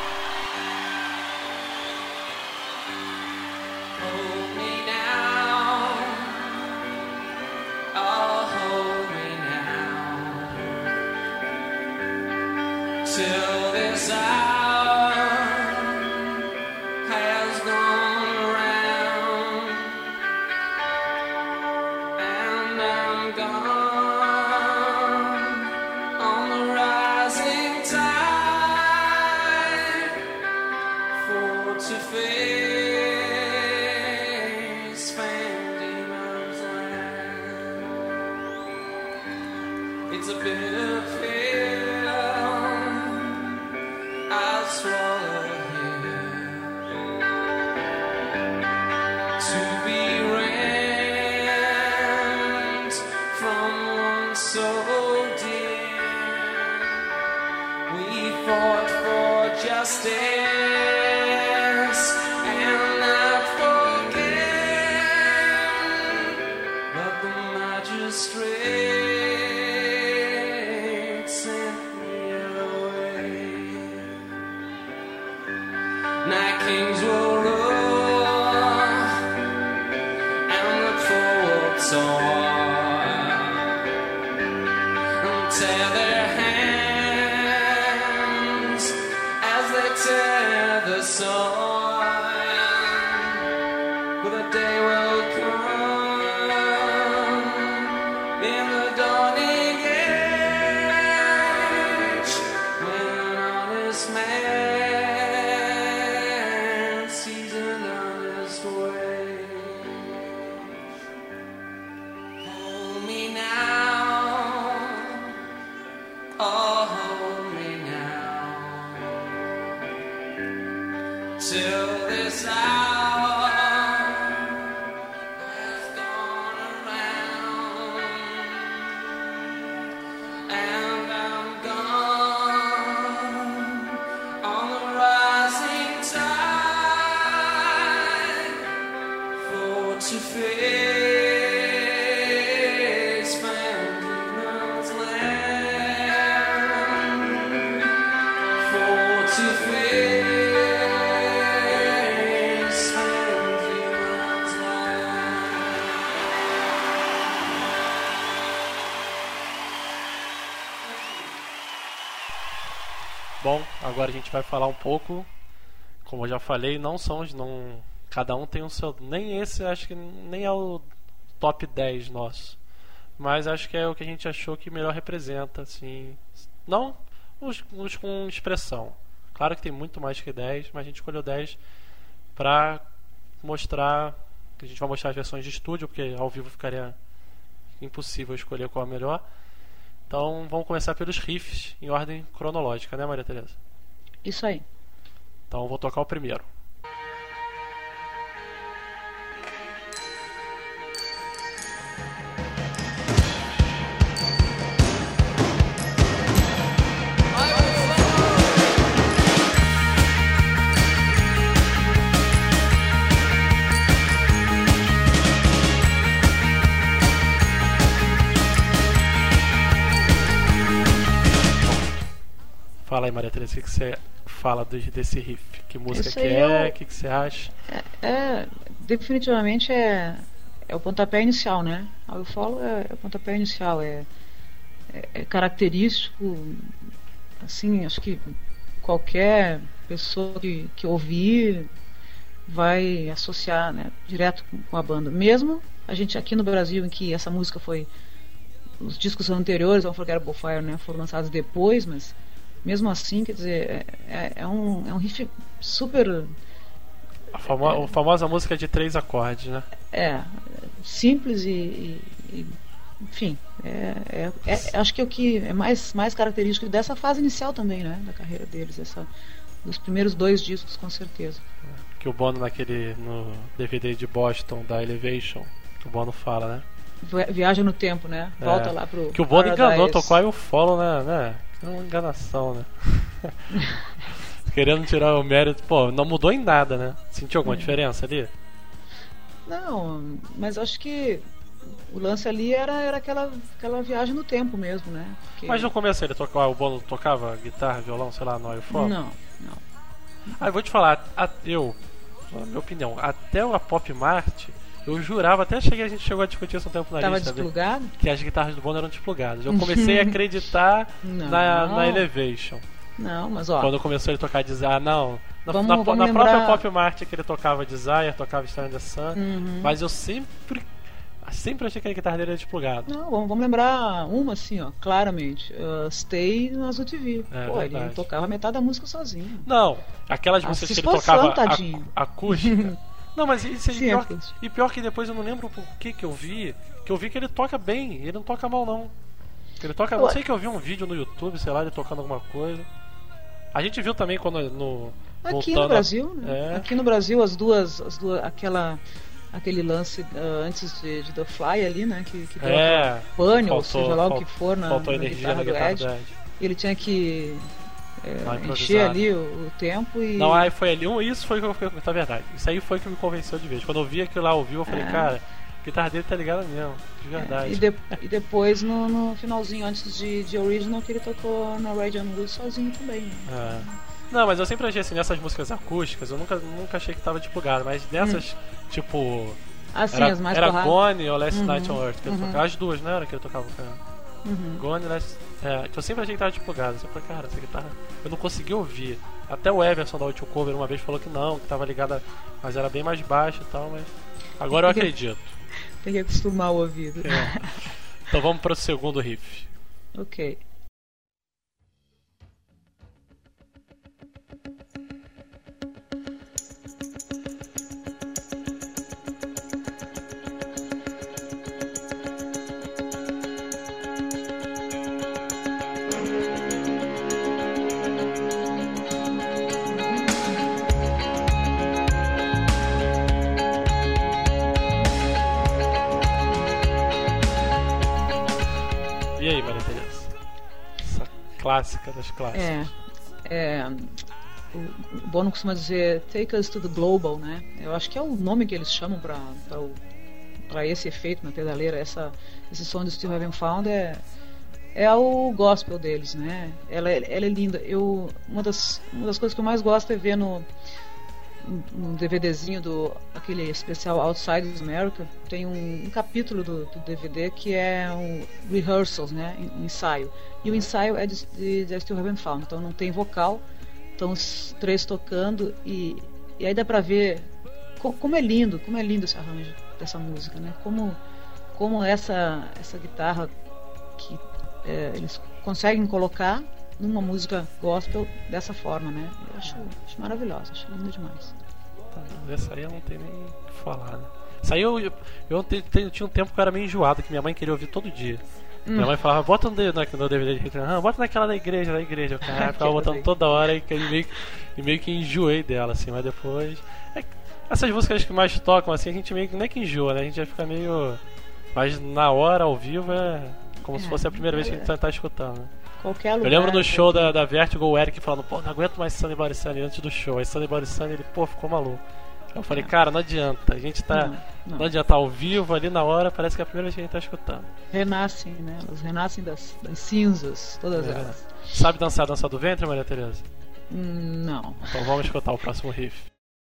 Hold me now, oh hold me now, till this hour has gone around, and I'm gone on the rising tide, for to face Van Diemen's Land. It's a bitter pill I swallow here, to be rent from one so dear. We fought for justice and not forget, but the magistrate sent me away. Night kings will roar and look forward toward and tear their hands as they tear the soil. But a day will come in the dawning age when an honest man sees an honest wage. Hold me now, oh hold me now, till this hour has gone around, and I'm gone on the rising tide, for to face Van Bom, agora a gente vai falar um pouco, como eu já falei, não são os não cada um tem o seu, nem esse acho que nem é o top dez nosso. Mas acho que é o que a gente achou que melhor representa, assim, não os, os com expressão. Claro que tem muito mais que dez, mas a gente escolheu dez pra mostrar, que a gente vai mostrar as versões de estúdio, porque ao vivo ficaria impossível escolher qual é a melhor. Então vamos começar pelos riffs em ordem cronológica, né, Maria Tereza? Isso aí. Então vou tocar o primeiro. Fala aí, Maria Teresa, o que, que você fala de, desse riff? Que música Esse que aí é? é O o- que, que você acha? É, é, definitivamente é, é o pontapé inicial, né? Eu falo é, é o pontapé inicial, é, é, é característico, assim, acho que qualquer pessoa que, que ouvir vai associar, né, direto com, com a banda. Mesmo a gente aqui no Brasil, em que essa música foi, os discos anteriores ao Unforgettable Fire, né, foram lançados depois, mas mesmo assim, quer dizer, é, é, é um, é um riff super A, famo a famosa música de três acordes, né? é, simples e, e- e, enfim, é, é- é- acho que é o que é mais, mais característico dessa fase inicial também, né, da carreira deles, essa, dos primeiros dois discos, com certeza. Que o Bono naquele, no D V D de Boston, da Elevation, que o Bono fala, né? Vi- Viaja no tempo, né? Volta É, lá pro que o Bono Paradise. enganou, tocou aí o follow, né? né? É uma enganação, né? Querendo tirar o mérito. Pô, não mudou em nada, né? Sentiu alguma É. diferença ali? Não, mas acho que o lance ali era, era aquela, aquela viagem no tempo mesmo, né? Porque- Mas no começo ele tocava, o Bono tocava guitarra, violão, sei lá, no aí follow? Não, não. Ah, eu vou te falar, a, eu, na minha opinião, até a Pop Mart, eu jurava, até cheguei, a gente chegou a discutir isso um tempo na Tava lista, sabe? desplugado? Que as guitarras do Bono eram desplugadas. Eu comecei a acreditar Não. na, na Elevation. Não, mas ó, Quando começou ele a tocar Desire, ah, não. Na, Vamos- na, vamos na lembrar- própria Pop Mart que ele tocava Desire, tocava Star in the Sun, Uhum. mas eu sempre, sempre achei que a guitarra dele era desplugada. Não, vamos, vamos lembrar uma assim, ó, claramente. Uh, Stay no Azul T V. É, Pô, ele verdade. tocava metade da música sozinho. Não, aquelas Ah, músicas se que ele esforçando, tocava tadinho. ac- acústica. Não, mas isso, e, Sim, pior, acústica. e pior que depois eu não lembro por que que eu vi, que eu vi que ele toca bem, ele não toca mal não. Ele toca, não Ué. sei que eu vi um vídeo no YouTube, sei lá, ele tocando alguma coisa. A gente viu também quando no Aqui voltando no a- Brasil, né? É. Aqui no Brasil as duas, as duas aquela aquele lance uh, antes de, de The Fly ali, né, que, que deu É, aquela pane, ou faltou- seja lá o fal- que for na, faltou na energia guitarra na do guitarra Ed. do Ed. Ele tinha que é, Dá uma encher improvisada. ali o, o tempo e Não, aí foi ali, um- isso foi o que eu tá verdade. Isso aí foi o que me convenceu de vez. Quando eu vi aquilo lá ao vivo, eu falei, É. cara, a guitarra dele tá ligada mesmo, de é, verdade. e, de- e depois no, no finalzinho antes de, de Original que ele tocou na Radiant Wood sozinho também. Né? É. Não, mas eu sempre achei assim, nessas músicas acústicas, eu nunca, nunca achei que tava desplugado, mas nessas, tipo, Assim, era, as mais era porradas. Gone ou Last Uhum, Night on Earth, que ele uhum. tocava, as duas, não era que ele tocava, cara? Uhum. Gone, Last, é, que eu sempre achei que tava desplugado, eu falei, cara, essa guitarra, eu não consegui ouvir. Até o Everson da Ultimate Cover uma vez falou que não, que tava ligada, mas era bem mais baixa e tal, mas agora eu acredito. Tem que acostumar o ouvido. É. Então vamos para o segundo riff. Ok. E aí, Maria Teresa? Essa clássica das clássicas. É, é, o, o Bono costuma dizer Take Us to the Global, né? Eu acho que é o nome que eles chamam para esse efeito na pedaleira. Essa, esse som do Still Haven't Found é, é o gospel deles, né? Ela, é- ela é linda. Eu, uma, das, uma das coisas que eu mais gosto é ver no, um DVDzinho do aquele especial Outside America, tem um, um capítulo do, do D V D que é um rehearsals, né, um ensaio. E o ensaio é de, de, de I Still Haven't Found, então não tem vocal, estão os três tocando e, e aí dá pra ver co, como é lindo, como é lindo esse arranjo dessa música, né? Como, como essa, essa guitarra que é, eles conseguem colocar numa música gospel dessa forma, né? Eu acho, acho maravilhosa, acho linda demais. Essa aí eu não tenho nem o que falar, né? Isso aí eu, eu, eu te, te, tinha um tempo que eu era meio enjoado, que minha mãe queria ouvir todo dia. Hum. Minha mãe falava, bota no, no, no D V D de Rick Graham, bota naquela da igreja, da igreja. Eu cara, ficava botando toda hora e meio, e meio que enjoei dela, assim, mas depois. É, essas músicas que mais tocam, assim, a gente meio que não é que enjoa, né? A gente já fica meio. Mas na hora, ao vivo, é como é, se fosse a primeira é, vez que a gente tá, tá escutando, né? Qualquer lugar. Eu lembro no show da, da Vertigo, o Eric falando, pô, não aguento mais Sunny Bloody Sunny antes do show. Aí Sunny Bloody Sunny, ele, pô, ficou maluco. Eu falei, cara, não adianta, a gente tá. Não, não. não adianta, ao vivo, ali na hora, parece que é a primeira vez que a gente tá escutando. Renascem, né? Elas renascem das, das cinzas, todas é. elas. Sabe dançar a dança do ventre, Maria Tereza? Hum, não. Então vamos escutar o próximo riff.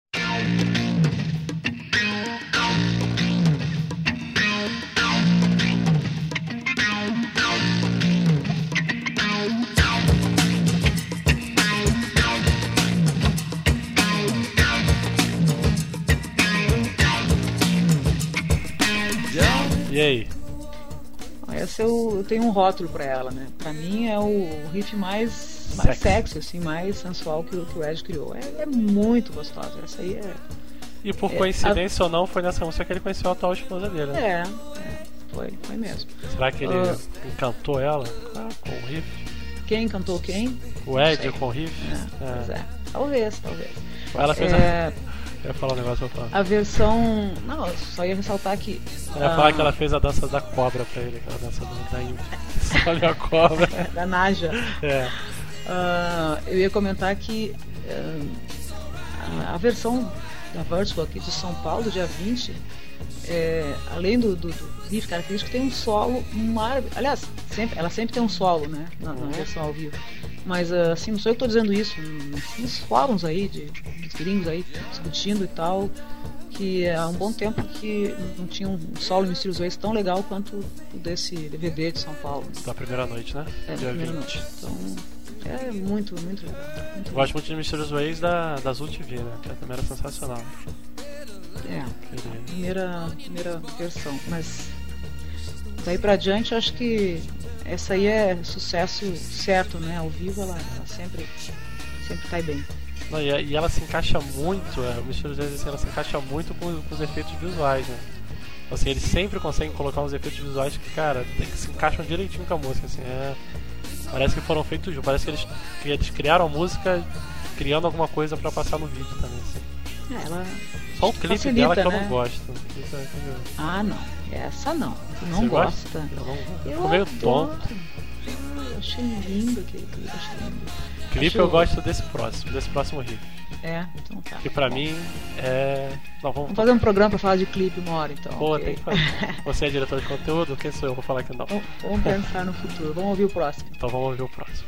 E aí? Essa eu, eu tenho um rótulo pra ela, né? Pra mim é o riff mais, mais sexy, assim, mais sensual que, que o Ed criou. É, é muito gostosa. Essa aí é. E por é, coincidência a... ou não, foi nessa música que ele conheceu a atual esposa dele, né? É, é foi, foi mesmo. Será que ele uh... encantou ela ah, com o riff? Quem encantou quem? O Ed com o riff? É, é. Pois é. Talvez, talvez. Ela fez é... a... Eu ia falar um negócio pra falar. A versão. Não, eu só ia ressaltar que. Eu ia uh... falar que ela fez a dança da cobra pra ele, aquela dança do daí. Olha a cobra. Da Naja. É. Uh, eu ia comentar que uh, a, a versão da Vertigo aqui de São Paulo, dia vinte, é, além do, do, do riff característico, tem um solo maravilhoso. Aliás, sempre, ela sempre tem um solo, né? Na, na versão ao vivo. Mas assim, não sou eu que estou dizendo isso. Nos fóruns aí, de, de gringos aí, discutindo e tal, que há um bom tempo que não tinha um solo em Mysterious Ways tão legal quanto o desse D V D de São Paulo. Da primeira noite, né? É, da primeira noite. Então, é muito, muito legal. Muito eu gosto muito de Mysterious Ways da, da Azul T V, né? Que também era sensacional. É, a primeira, primeira versão. Mas daí pra diante, eu acho que essa aí é sucesso certo, né? Ao vivo ela, ela sempre, sempre cai bem. Não, e, e ela se encaixa muito, é, o Mysterious Ways, assim, ela se encaixa muito com, com os efeitos visuais, né? Assim, eles sempre conseguem colocar uns efeitos visuais que, cara, que se encaixam direitinho com a música, assim, é, parece que foram feitos juntos, parece que eles, que eles criaram a música criando alguma coisa pra passar no vídeo também, assim. É, ela só o clipe facilita, dela que eu né? não gosto. Ah, não. Essa não. Tu não Você gosta. gosta? Eu não gosto. Eu Ficou meio adoro. tonto. Eu achei lindo aquele clipe. Achei lindo. Clipe Acho... eu gosto desse próximo, desse próximo riff. É, então tá. Que pra bom. mim é. Não, vamos... vamos fazer um programa pra falar de clipe uma hora, então. Pô, okay. tem que fazer. Você é diretor de conteúdo? Quem sou eu? Vou falar que não. Vamos, vamos pensar no futuro. Vamos ouvir o próximo. Então vamos ouvir o próximo.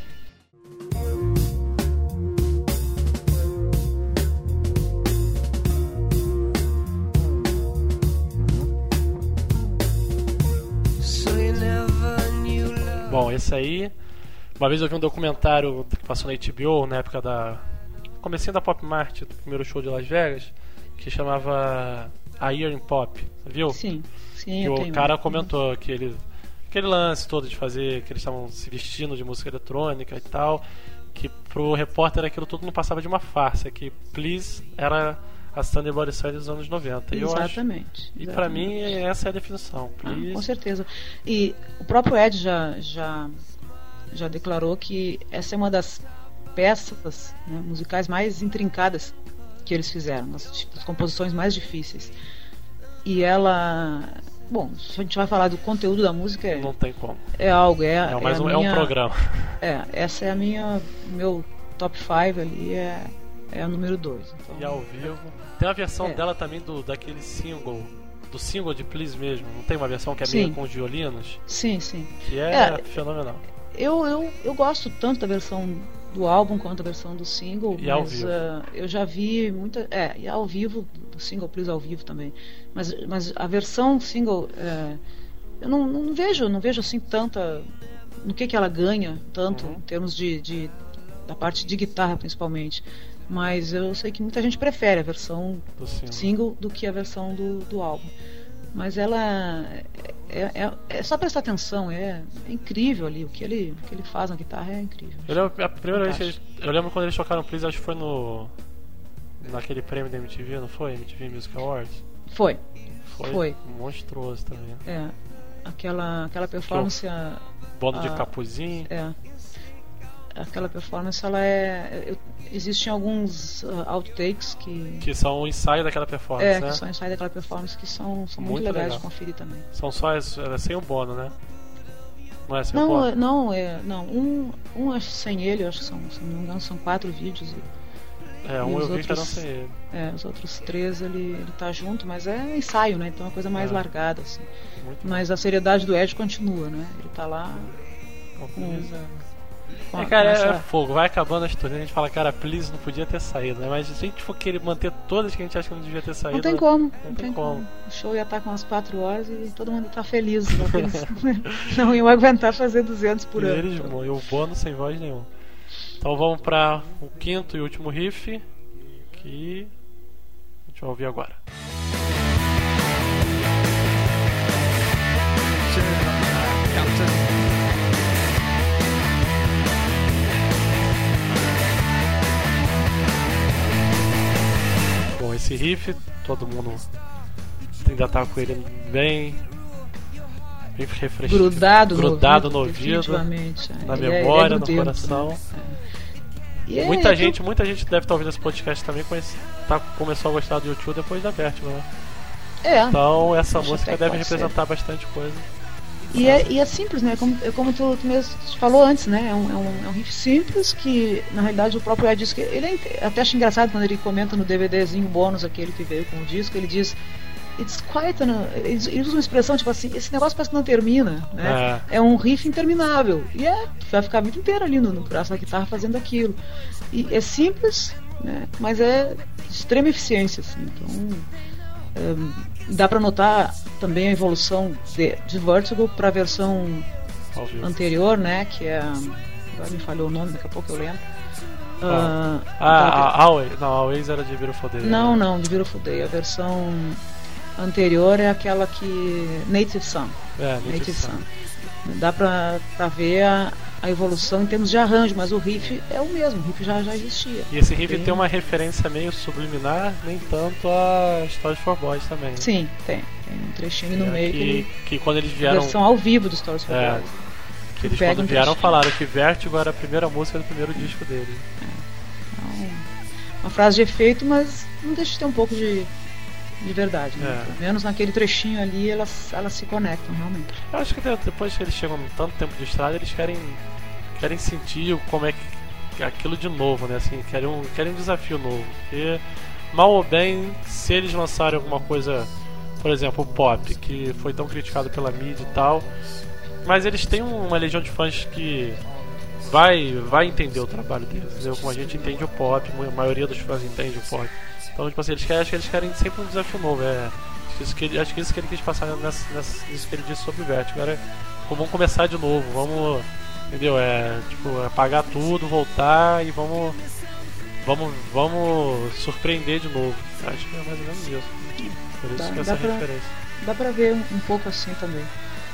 Bom, esse aí, uma vez eu vi um documentário que passou na H B O na época da comecinho da Pop Mart, do primeiro show de Las Vegas, que chamava A Year in Pop, viu? Sim, sim. E eu o tenho. cara comentou que ele, aquele lance todo de fazer, que eles estavam se vestindo de música eletrônica e tal, que pro repórter aquilo tudo não passava de uma farsa, que Please era a Sunny Bloody Sunny dos anos noventa. Exatamente. Eu acho, exatamente. e pra mim essa é a definição. Please. Ah, com certeza. E o próprio Ed já, já, já declarou que essa é uma das peças, né, musicais mais intrincadas que eles fizeram, as, as composições mais difíceis. E ela... Bom, se a gente vai falar do conteúdo da música... É, não tem como. É algo, é, é, mais é, um, minha, é um programa. É, essa é a minha... meu top cinco ali, é, é a número dois. Então, e ao vivo... Tem uma versão é. dela também do, daquele single, do single de Please mesmo. Não tem uma versão que é sim. meio com os violinos? Sim, sim. Que é, é fenomenal. Eu, eu, eu gosto tanto da versão do álbum quanto a versão do single, E ao mas vivo? uh, eu já vi muita, é, e ao vivo, do single, Please ao vivo também. Mas, mas a versão single, uh, eu não, não vejo, não vejo assim tanta, no que que ela ganha tanto Uhum. em termos de, de da parte de guitarra principalmente. Mas eu sei que muita gente prefere a versão Do single. single do que a versão do, do álbum. Mas ela é, é, é só prestar atenção, é, é incrível ali o que ele, o que ele faz na guitarra, é incrível. Eu lembro, a primeira vez que eles, Fantástico. eu lembro quando eles tocaram Please, acho que foi no. Naquele prêmio da M T V, não foi? M T V Music Awards? Foi, Foi, Foi. monstruoso também. é, aquela, aquela performance, a- Bando de Ah, capuzinho. é, aquela performance, ela é, eu, existem alguns uh, outtakes que, Que são o ensaio daquela performance, é, né? que só ensaio daquela performance que são, são muito, Muito legais legal. de conferir também. São só as, é sem o Bono, né? Não é sem o Não, Bono? é- não, é, não, um, um acho sem ele, eu acho que são, se não me engano, são quatro vídeos. E, É, e um os eu vi que era outros- sem ele. É, os outros três ele, ele tá junto, mas é ensaio, né? Então é uma coisa mais É. largada, assim. Muito Mas a seriedade do Ed continua, né? Ele tá lá bom. Please, é. com É, a, cara, com é, essa- é fogo, vai acabando a turnê, a gente fala, cara, Please não podia ter saído, né? Mas se a gente for querer manter todas que a gente acha que não devia ter saído. Não tem como, Não não tem tem como. como. O show ia estar com umas quatro horas e todo mundo tá feliz. Porque eles não iam aguentar fazer duzentos por E ano. eles, e o Bono sem voz nenhuma. Então vamos para o quinto e último riff, que a gente vai ouvir agora. Bom, esse riff, todo mundo ainda tá com ele bem, bem refrescante, Grudado, grudado no no ouvido, ouvido, definitivamente. é. na Ele é- ele é memória, no grudento, coração. né? É. E é- Muita é que gente, muita gente deve estar ouvindo esse podcast também, conhece, tá, começou a gostar do YouTube depois da Vertigo, né? eu- É. Então essa Acho música até que deve pode ser. representar bastante coisa. E é, e é simples, né? Como, é como tu, tu mesmo falou antes, né? É um, é, um, é um riff simples que, na realidade, o próprio Ed diz que ele é, inte- até acho engraçado quando ele comenta no DVDzinho bônus aquele que veio com o disco, ele diz It's quite an, ele ele usa uma expressão tipo assim, esse negócio parece que não termina, né? É, um riff interminável. E é, tu vai ficar a vida inteira ali no, no braço da guitarra fazendo aquilo. E é simples, né? Mas é de extrema eficiência, assim. Então, é, dá pra notar também a evolução de, de Vertigo para a versão Ao vivo. anterior, né? Que é. Agora me falhou o nome, daqui a pouco eu lembro. Ah, Ah, Ah, aquela- a Always, não, a Always era de Beautiful Day. não, né? não, de Beautiful Day. A versão anterior é aquela que. Native Son. É, Native Native Son. Son. Dá pra, pra ver a, a evolução em termos de arranjo, mas o riff é o mesmo, o riff já, já existia. E esse riff Tem- tem uma referência meio subliminar, nem tanto a Stories for Boys também. Sim, tem. Tem um trechinho no É, meio que, que, ele, que quando eles a vieram, versão ao vivo do Stories for É. Boys. que eles pega quando um vieram trechinho. falaram que Vertigo era a primeira música do primeiro disco deles. Então, uma frase de efeito, mas não deixa de ter um pouco de, de verdade. Né? É. Pelo menos naquele trechinho ali elas, elas se conectam realmente. Eu acho que de- depois que eles chegam num tanto tempo de estrada, eles querem, querem sentir como é que aquilo de novo, né? Assim, querem um, querem um desafio novo. Porque, mal ou bem, se eles lançarem alguma coisa, por exemplo, o pop, que foi tão criticado pela mídia e tal, mas eles têm uma legião de fãs que vai, vai entender o trabalho deles, entendeu? Como a gente entende o pop, a maioria dos fãs entende o pop. Então, tipo assim, eles querem, acho que eles querem sempre um desafio novo. É, acho que isso que ele, acho que isso que ele quis passar nessa, nessa, nisso que ele disse sobre o Vertigo. Agora, pô, vamos começar de novo, vamos, entendeu? É, tipo, apagar tudo, voltar e vamos, vamos, vamos surpreender de novo. Acho que é mais ou menos isso. Por isso Dá- que dá essa pra- referência. Dá pra ver um, um pouco assim também.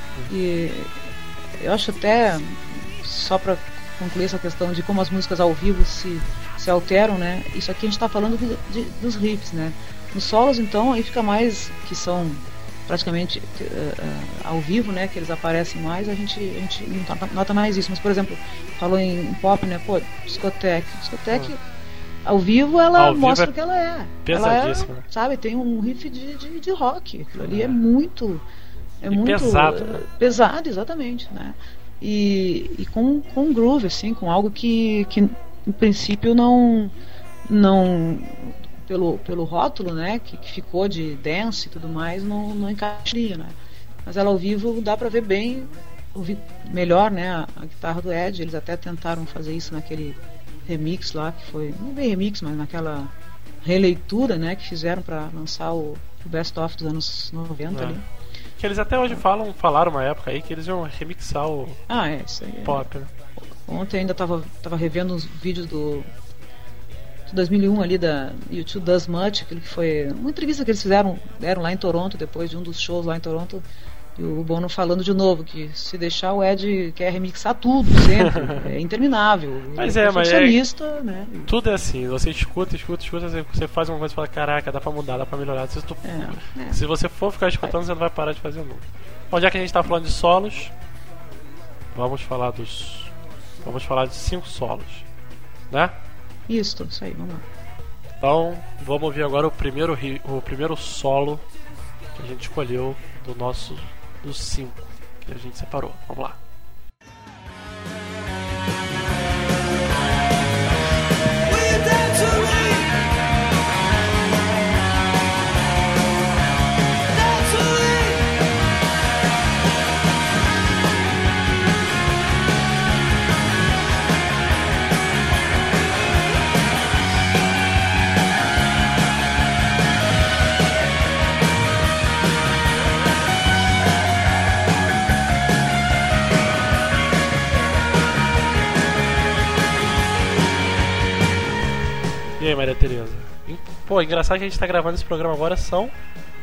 E eu acho até, só pra concluir essa questão de como as músicas ao vivo se, se alteram, né? Isso aqui a gente tá falando de, de- dos riffs, né? Nos solos, então, aí fica mais, que são praticamente uh, uh, ao vivo, né? Que eles aparecem mais, a gente, a gente nota, nota mais isso. Mas, por exemplo, falou em, em pop, né? Pô, discoteque. Discoteque, ao vivo, ela Ao vivo mostra é o que ela é. pesadíssima, Ela né? é, sabe, tem um riff de, de, de rock. Aquilo ali É. é muito... É E muito pesado, uh, né? pesado, exatamente, né? E, e com, com um groove, assim, com algo que, que em princípio não, não pelo, pelo rótulo, né, que, que ficou de dance e tudo mais, não, não encaixaria, né? Mas ela ao vivo dá pra ver bem, ouvir melhor, né, a, a guitarra do Ed. Eles até tentaram fazer isso naquele remix lá, que foi, não bem remix, mas naquela releitura, né, que fizeram para lançar o, o Best Of dos anos noventa É. ali. Que eles até hoje falam, falaram uma época aí que eles iam remixar o Ah, é, isso aí. É. pop, né? Ontem ainda tava, tava revendo uns vídeos do de dois mil e um ali da YouTube Does Much, aquilo que foi uma entrevista que eles fizeram, deram lá em Toronto, depois de um dos shows lá em Toronto, e o Bono falando de novo que se deixar o Ed quer remixar tudo sempre, é interminável. Mas Ele é, mas é- perfeccionista, né? Tudo é assim, você escuta, escuta, escuta, você- você faz uma coisa e fala, caraca, dá pra mudar, dá pra melhorar. Se, tu- É, é. se você for ficar escutando, você não vai parar de fazer nunca. Bom, já que a gente tá falando de solos, vamos falar dos. Vamos falar de cinco solos, né? Isso, isso aí, vamos lá. Então, vamos ouvir agora o primeiro, ri- o primeiro solo que a gente escolheu do nosso. Dos cinco que a gente separou. Vamos lá. E aí, Maria Tereza? Pô, engraçado que a gente tá gravando esse programa agora, são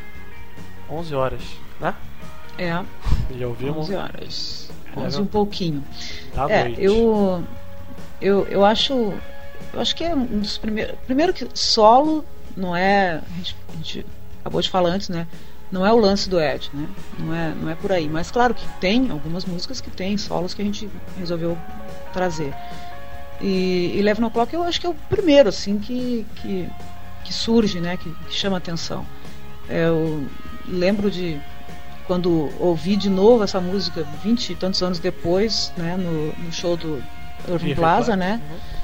onze horas, né? É, E ouvimos onze horas. É, onze não- um pouquinho. da É, noite. eu, eu, eu acho. Eu acho que é um dos primeiros. Primeiro que solo não é. A gente, a gente acabou de falar antes, né? Não é o lance do Ed, né? Não é, não é por aí. Mas claro que tem algumas músicas que tem solos que a gente resolveu trazer. E, e Eleven O'Clock eu acho que é o primeiro, assim, que, que, que surge, né? Que, que chama atenção. É, eu lembro de quando ouvi de novo essa música vinte e tantos anos depois, né? No, no show do Irving Plaza, né?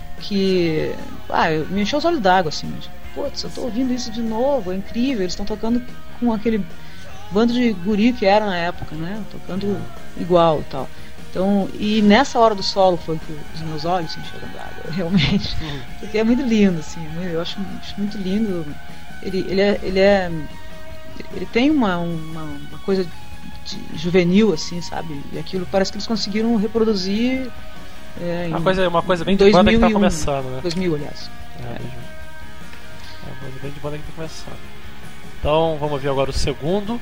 Que ah, eu- me encheu os olhos d'água, assim. Putz, eu tô ouvindo isso de novo, é incrível. Eles estão tocando com aquele bando de guri que era na época, né? Tocando igual e tal. Então, e nessa hora do solo foi que os meus olhos se encheram d'água, realmente. Porque é muito lindo, assim. Eu acho, acho muito lindo. Ele, ele, é, ele é. Ele tem uma, uma, uma coisa de juvenil, assim, sabe? E aquilo parece que eles conseguiram reproduzir. É, Uma em- coisa, uma coisa bem em de banda que tá dois mil e um. começando, né? dois mil, aliás. É, dois mil. É uma coisa bem de banda que tá começando. Então, vamos ver agora o segundo.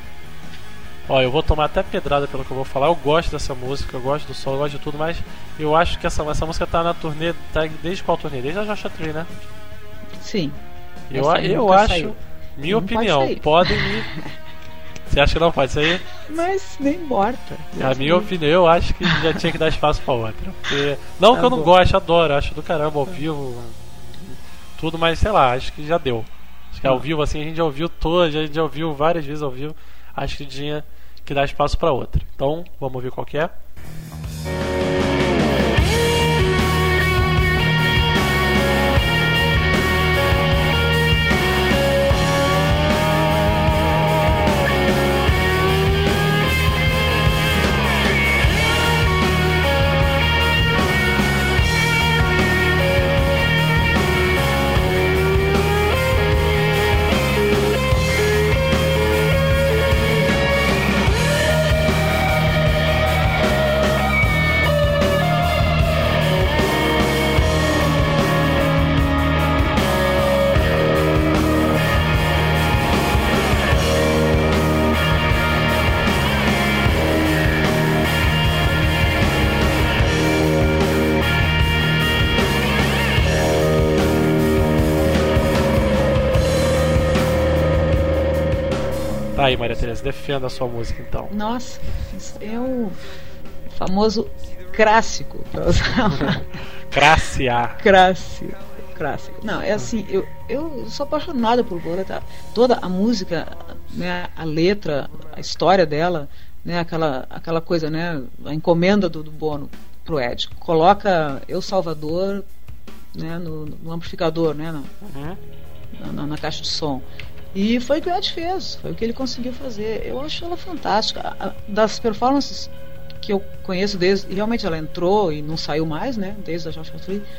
Ó, eu vou tomar até pedrada pelo que eu vou falar. Eu gosto dessa música, eu gosto do som, eu gosto de tudo, mas eu acho que essa, essa música tá na turnê. Tá, desde qual turnê? Desde a Joshua Tree, né? Sim. Eu, Essa aí eu nunca acho. saiu. Minha Não pode opinião, sair. podem me. Você acha que não pode sair? Mas nem morta. A minha opinião, eu acho que já tinha que dar espaço pra outra. Porque, não Tá que eu não bom. goste, adoro, acho do caramba ao vivo, tudo, mas sei lá, acho que já deu. Acho que ao Ah. vivo, assim, a gente já ouviu todas, a gente já ouviu várias vezes ao vivo. Acho que tinha que dar espaço pra outra. Então, vamos ouvir qual que é. Tá aí, Maria Tereza, defenda a sua música então. Nossa, isso é o famoso clássico, pra usar uma Crácia. clássico. Clássico. Não, é assim, eu, eu sou apaixonada por Bono, tá? Toda a música, né, a letra, a história dela, né, aquela, aquela coisa, né, a encomenda do, do Bono pro Ed. Coloca Eu Salvador, né, no, no amplificador, né, na, Uhum. na, na caixa de som. E foi o que o Ed fez, foi o que ele conseguiu fazer. Eu acho ela fantástica. A- a- das performances que eu conheço desde. E realmente ela entrou e não saiu mais, né? Desde a Joshua Tree.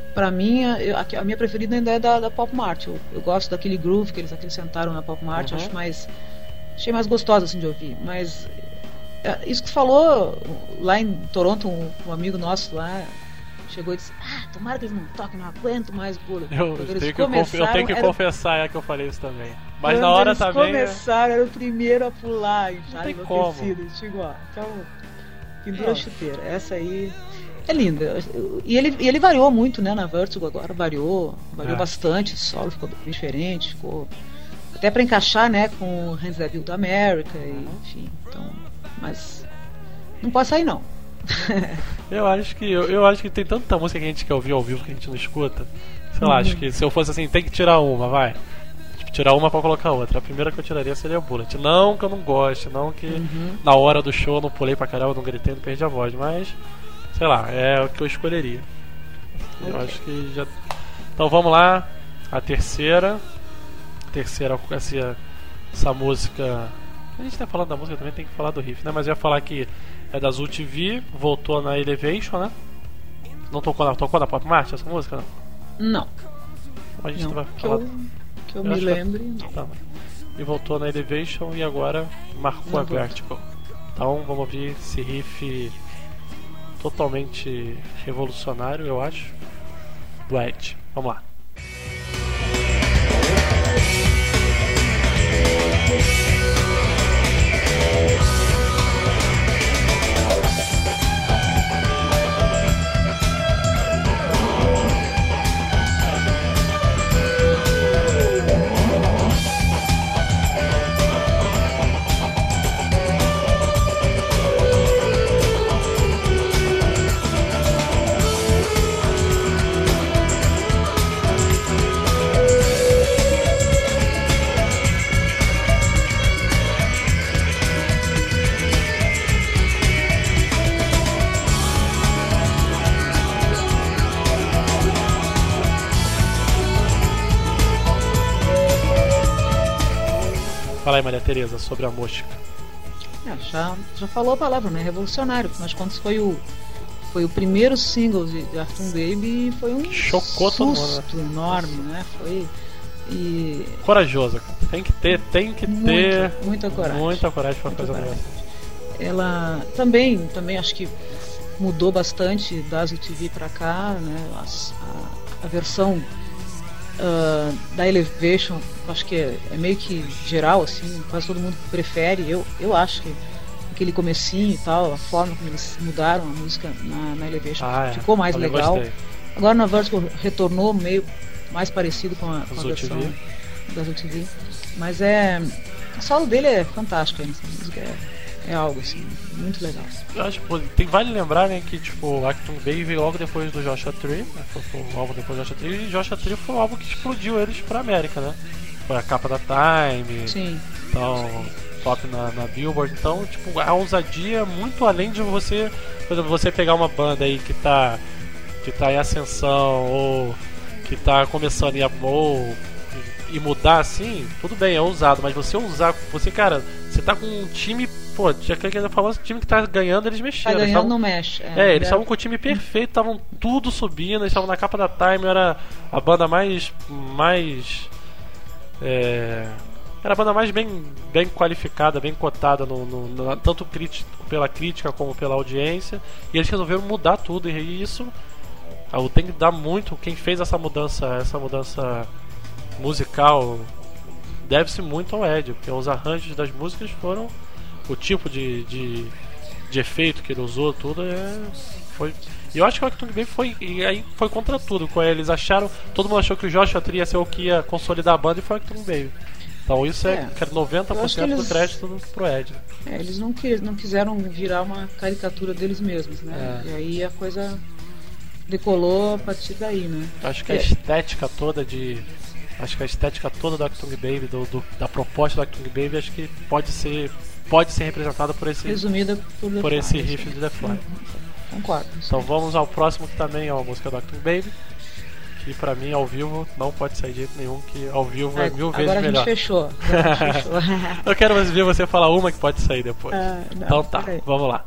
pra mim, a, a minha preferida ainda é da, da Pop Mart. Eu, eu gosto daquele groove que eles acrescentaram na Pop Mart. Uhum. Acho mais, achei mais gostosa assim de ouvir. Mas é, isso que tu falou, lá em Toronto, um, um amigo nosso lá chegou e disse: ah, tomara que eles não toquem, não aguento mais Bullet. Eu tenho, que, conf... eu tenho que era... confessar é que eu falei isso também. Mas Quando na hora eles também. começaram, era o primeiro a pular e já tem como. Chegou, ó. Então, pendura Não. a chuteira. Essa aí é linda. E ele, e ele variou muito, né? Na Vertigo agora variou, variou É. bastante. O solo ficou bem diferente, ficou. Até pra encaixar, né? Com Hands That Built America, e, enfim. Então, mas. Não pode sair, não. Eu acho que eu, eu acho que tem tanta música que a gente quer ouvir ao vivo que a gente não escuta. Sei lá, Uhum. acho que se eu fosse assim, tem que tirar uma, vai. Tipo, tirar uma pra colocar outra. A primeira que eu tiraria seria a Bullet. Não que eu não goste, não que Uhum. na hora do show eu não pulei pra caramba, não gritei, não perdi a voz, mas sei lá, é o que eu escolheria. Eu Ok. acho que já. Então vamos lá, a terceira. A terceira, essa, essa música. A gente tá falando da música, também tem que falar do riff, né? Mas eu ia falar que é da Azul T V, voltou na Elevation, né? Não tocou na, tocou na Pop Mart essa música? Não? Não. A gente Não. vai Que falar. eu, que eu Eu me acho que- lembre, não. Tá. E voltou na Elevation e agora marcou a Uhum. Vertical. Então vamos ouvir esse riff totalmente revolucionário, eu acho, do Ed. Vamos lá. Fala aí, Maria Tereza, sobre a música. É, já, já falou a palavra, né? Revolucionário. Afinal de contas, foi o, foi o primeiro single de, de Achtung Baby e foi um Que chocou todo mundo, susto enorme, né? Foi. E. Corajosa, cara. Tem que ter, tem que Muita, ter muita coragem. muita coragem pra Muita fazer um coragem. negócio. Ela também, também acho que mudou bastante da Azul T V pra cá, né? As- a, a versão ah, da Elevation, acho que é, é meio que geral, assim, quase todo mundo prefere. Eu, eu acho que aquele comecinho e tal, a forma como eles mudaram a música na, na Elevation Ah, é. ficou mais Também legal. gostei. Agora na Vertical retornou meio mais parecido com a, com a Azul T V. versão da Azul T V. Mas é. O solo dele é fantástico aí nessa música. É, é algo assim, muito legal. Eu acho, pô, tem, vale lembrar, né, que tipo, Achtung Baby veio logo depois do Joshua Tree, né, foi, foi um álbum depois do Joshua Tree, e Joshua Tree foi um álbum que explodiu eles pra América, né? Foi a capa da Time, Sim. então, top na, na Billboard, então, tipo, a ousadia muito além de você, por exemplo, você pegar uma banda aí que tá, que tá em ascensão, ou que tá começando em ou e mudar assim, tudo bem, é ousado, mas você usar, você, cara, você tá com um time, pô, já que ele falou, o time que tá ganhando, eles Tá mexeram. ganhando, eles tavam- não mexe. É, eles é, estavam com o time perfeito, estavam tudo subindo, eles estavam na capa da Time, era a banda mais. mais. É, era a banda mais bem, bem qualificada, bem cotada, no, no- no- tanto crítico, pela crítica como pela audiência, e eles resolveram mudar tudo, e isso. Eu tenho que dar muito. Quem fez essa mudança, essa mudança musical deve-se muito ao Ed, porque os arranjos das músicas foram o tipo de, de, de efeito que ele usou, tudo é, foi. E eu acho que o Achtung Baby foi, e aí foi contra tudo. Com eles acharam, todo mundo achou que o Joshua Tree ia ser o que ia consolidar a banda e foi o Achtung Baby. Então isso é, É. é noventa por cento Eu acho que do eles- crédito pro Ed. É, eles não, quis, não quiseram virar uma caricatura deles mesmos, né? É. E aí a coisa decolou a partir daí, né? Acho que a É. estética toda de. Acho que a estética toda do Achtung Baby, do, do- da proposta do Achtung Baby, acho que pode ser. Pode ser representada por esse, Resumida por, The por esse Flyers. riff de The Fly. Concordo. Então vamos ao próximo, que também é uma música do Achtung Baby, que pra mim ao vivo não pode sair de jeito nenhum, que ao vivo é, É, mil vezes agora melhor. a gente fechou. Agora a gente fechou. Eu quero ver você falar uma que pode sair depois. Ah, não, Então tá, peraí. vamos lá.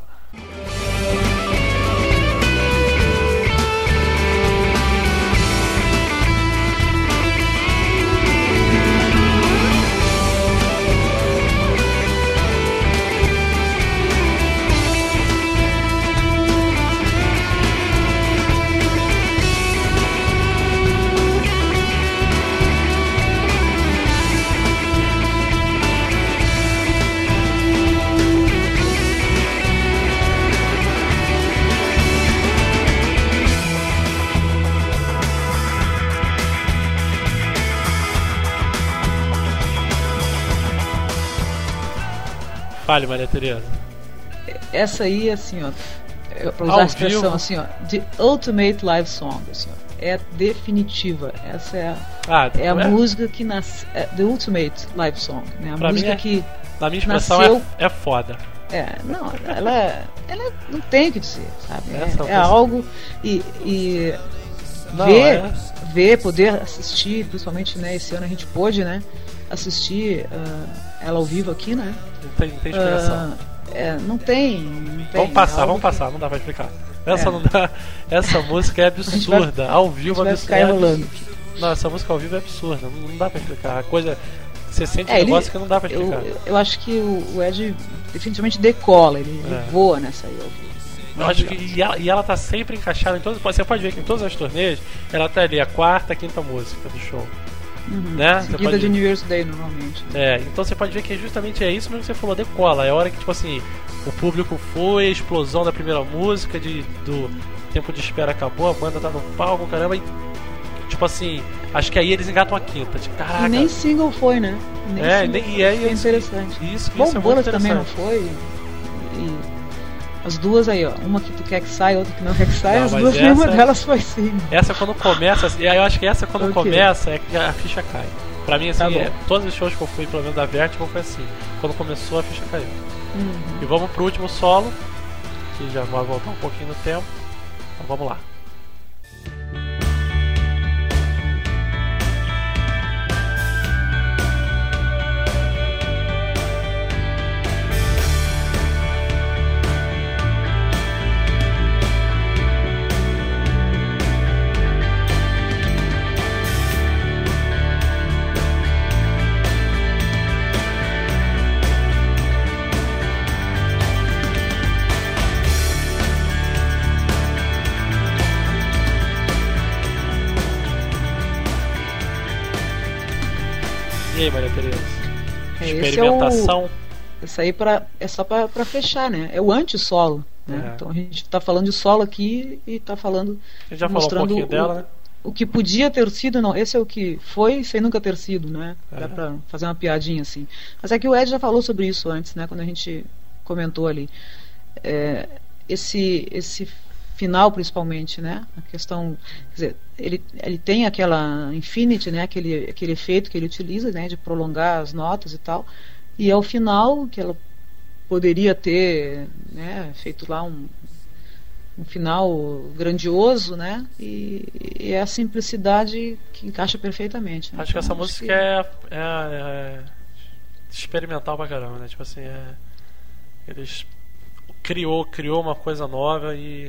Fale, Maria Tereza. Essa aí, assim, ó, é, pra usar Ao a expressão vivo. assim, ó, The Ultimate Live Song, assim, ó, é definitiva. Essa é a, Ah, é a é? música que nasce, é The Ultimate Live Song, né? A Pra mim música é- que Na minha expressão Nasceu- é, é foda. é, não, ela, é- ela não tem o que dizer, sabe? É, Essa é música- algo e, e Não, ver, é- ver, poder assistir, principalmente, né, esse ano a gente pôde, né, assistir ah, ela ao vivo aqui, né? Não tem, não tem explicação. Ah, é, não tem, não tem. Vamos passar, é algo vamos que passar, não dá pra explicar. Essa, É. não dá, essa música é gente vai- absurda, ao A vivo gente vai absurda. ficar enrolando. Não, essa música ao vivo é absurda, não, não dá pra explicar. A coisa. Você sente um É, ele- negócio que não dá pra Eu, explicar. eu, eu acho que o, o Ed definitivamente decola, ele, ele É. voa nessa aí ao vivo. Eu acho que, e, ela, e ela tá sempre encaixada em todas. Você pode ver que em todas as turnês ela tá ali, a quarta, quinta música do show. Uhum. Né? Você Seguida pode- de New Year's Day, normalmente. É, então você pode ver que justamente é isso mesmo que você falou, decola. É a hora que, tipo assim, o público foi, a explosão da primeira música, de, do tempo de espera acabou, a banda tá no palco, caramba, e tipo assim, acho que aí eles engatam a quinta. Tipo, caraca. E nem single foi, né? Nem É, single nem- foi. e é Foi isso- interessante. Isso, isso Bom, é muito Bolas também não interessante. foi. E as duas aí, ó. Uma que tu quer que saia, outra que não quer que saia. Não, as mas duas, essa- nenhuma delas foi sim. Essa quando começa, e aí eu acho que essa quando Ok. começa é que a ficha cai. Pra mim, assim, Tá bom. é, todos os shows que eu fui, pelo menos da Vertigo, foi assim. Quando começou, a ficha caiu. Uhum. E vamos pro último solo, que já vai voltar um pouquinho no tempo. Então vamos lá. E aí, Maria Tereza? É, esse é o- Experimentação. Isso aí pra, é só pra, pra fechar, né? É o anti-solo. Né? É. Então a gente tá falando de solo aqui e tá falando. A gente já falou um mostrando pouquinho o- dela, né? O que podia ter sido, não. Esse é o que foi sem nunca ter sido, né? É. Dá pra fazer uma piadinha assim. Mas é que o Ed já falou sobre isso antes, né? Quando a gente comentou ali. É, esse, esse final, principalmente, né? A questão. Quer dizer, ele, ele tem aquela infinity, né? Aquele, aquele efeito que ele utiliza, né? De prolongar as notas e tal. E ao final, que ela poderia ter, né? Feito lá um. um final grandioso, né? E, e é a simplicidade que encaixa perfeitamente. Né? Acho que essa Então, música que- é, é, é experimental pra caramba, né? Tipo assim, é, eles criou, criou uma coisa nova e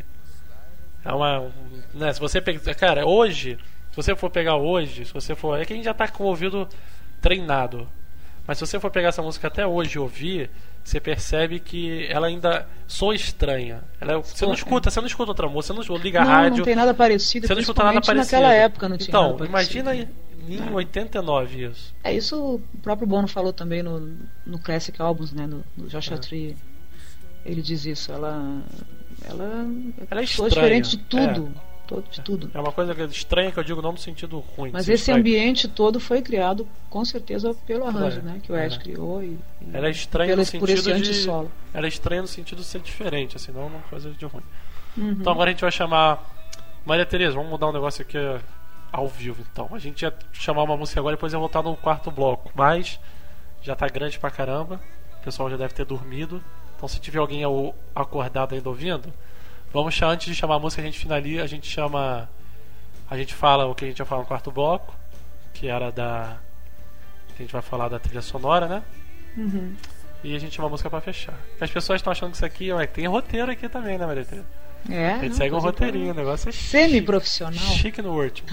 é uma, um, né? Se você pegar, cara, hoje, se você for pegar hoje, se você for, é que a gente já tá com o ouvido treinado. Mas se você for pegar essa música até hoje e ouvir, você percebe que ela ainda soa estranha. Ela, é- você não Soa, escuta, você não escuta outra música, você não liga a não, rádio. não tem nada parecido. Você não escuta nada principalmente parecido. Naquela época não tinha Então, nada parecido. imagina em oitenta e nove isso. É isso o próprio Bono falou também no, no Classic Albums, né? No, no Joshua É. Tree. Ele diz isso. Ela, ela, Ela é soa estranha. diferente de tudo. todo- de tudo. É uma coisa estranha que eu digo não no sentido ruim. Mas se esse estranho. ambiente todo foi criado com certeza pelo arranjo, É, né? Que o Ed é. criou e, e Ela é estranha pelo, no por esse sentido de. anti-solo. Ela é estranha no sentido de ser diferente, assim, não uma coisa de ruim. Uhum. Então agora a gente vai chamar. Maria Tereza, vamos mudar um negócio aqui ao vivo então. A gente ia chamar uma música agora e depois ia voltar no quarto bloco. Mas já tá grande pra caramba. O pessoal já deve ter dormido. Então se tiver alguém ao- acordado ainda ouvindo, vamos chamar, antes de chamar a música, a gente finaliza, a gente chama. A gente fala o que a gente ia falar no quarto bloco, que era da. Que a gente vai falar da trilha sonora, né? Uhum. E a gente chama a música pra fechar. Porque as pessoas estão achando que isso aqui, ué, tem roteiro aqui também, né, Maria Tereza? É, A gente não, segue um coisa roteirinho, o negócio é semi-profissional. chique, chique no último.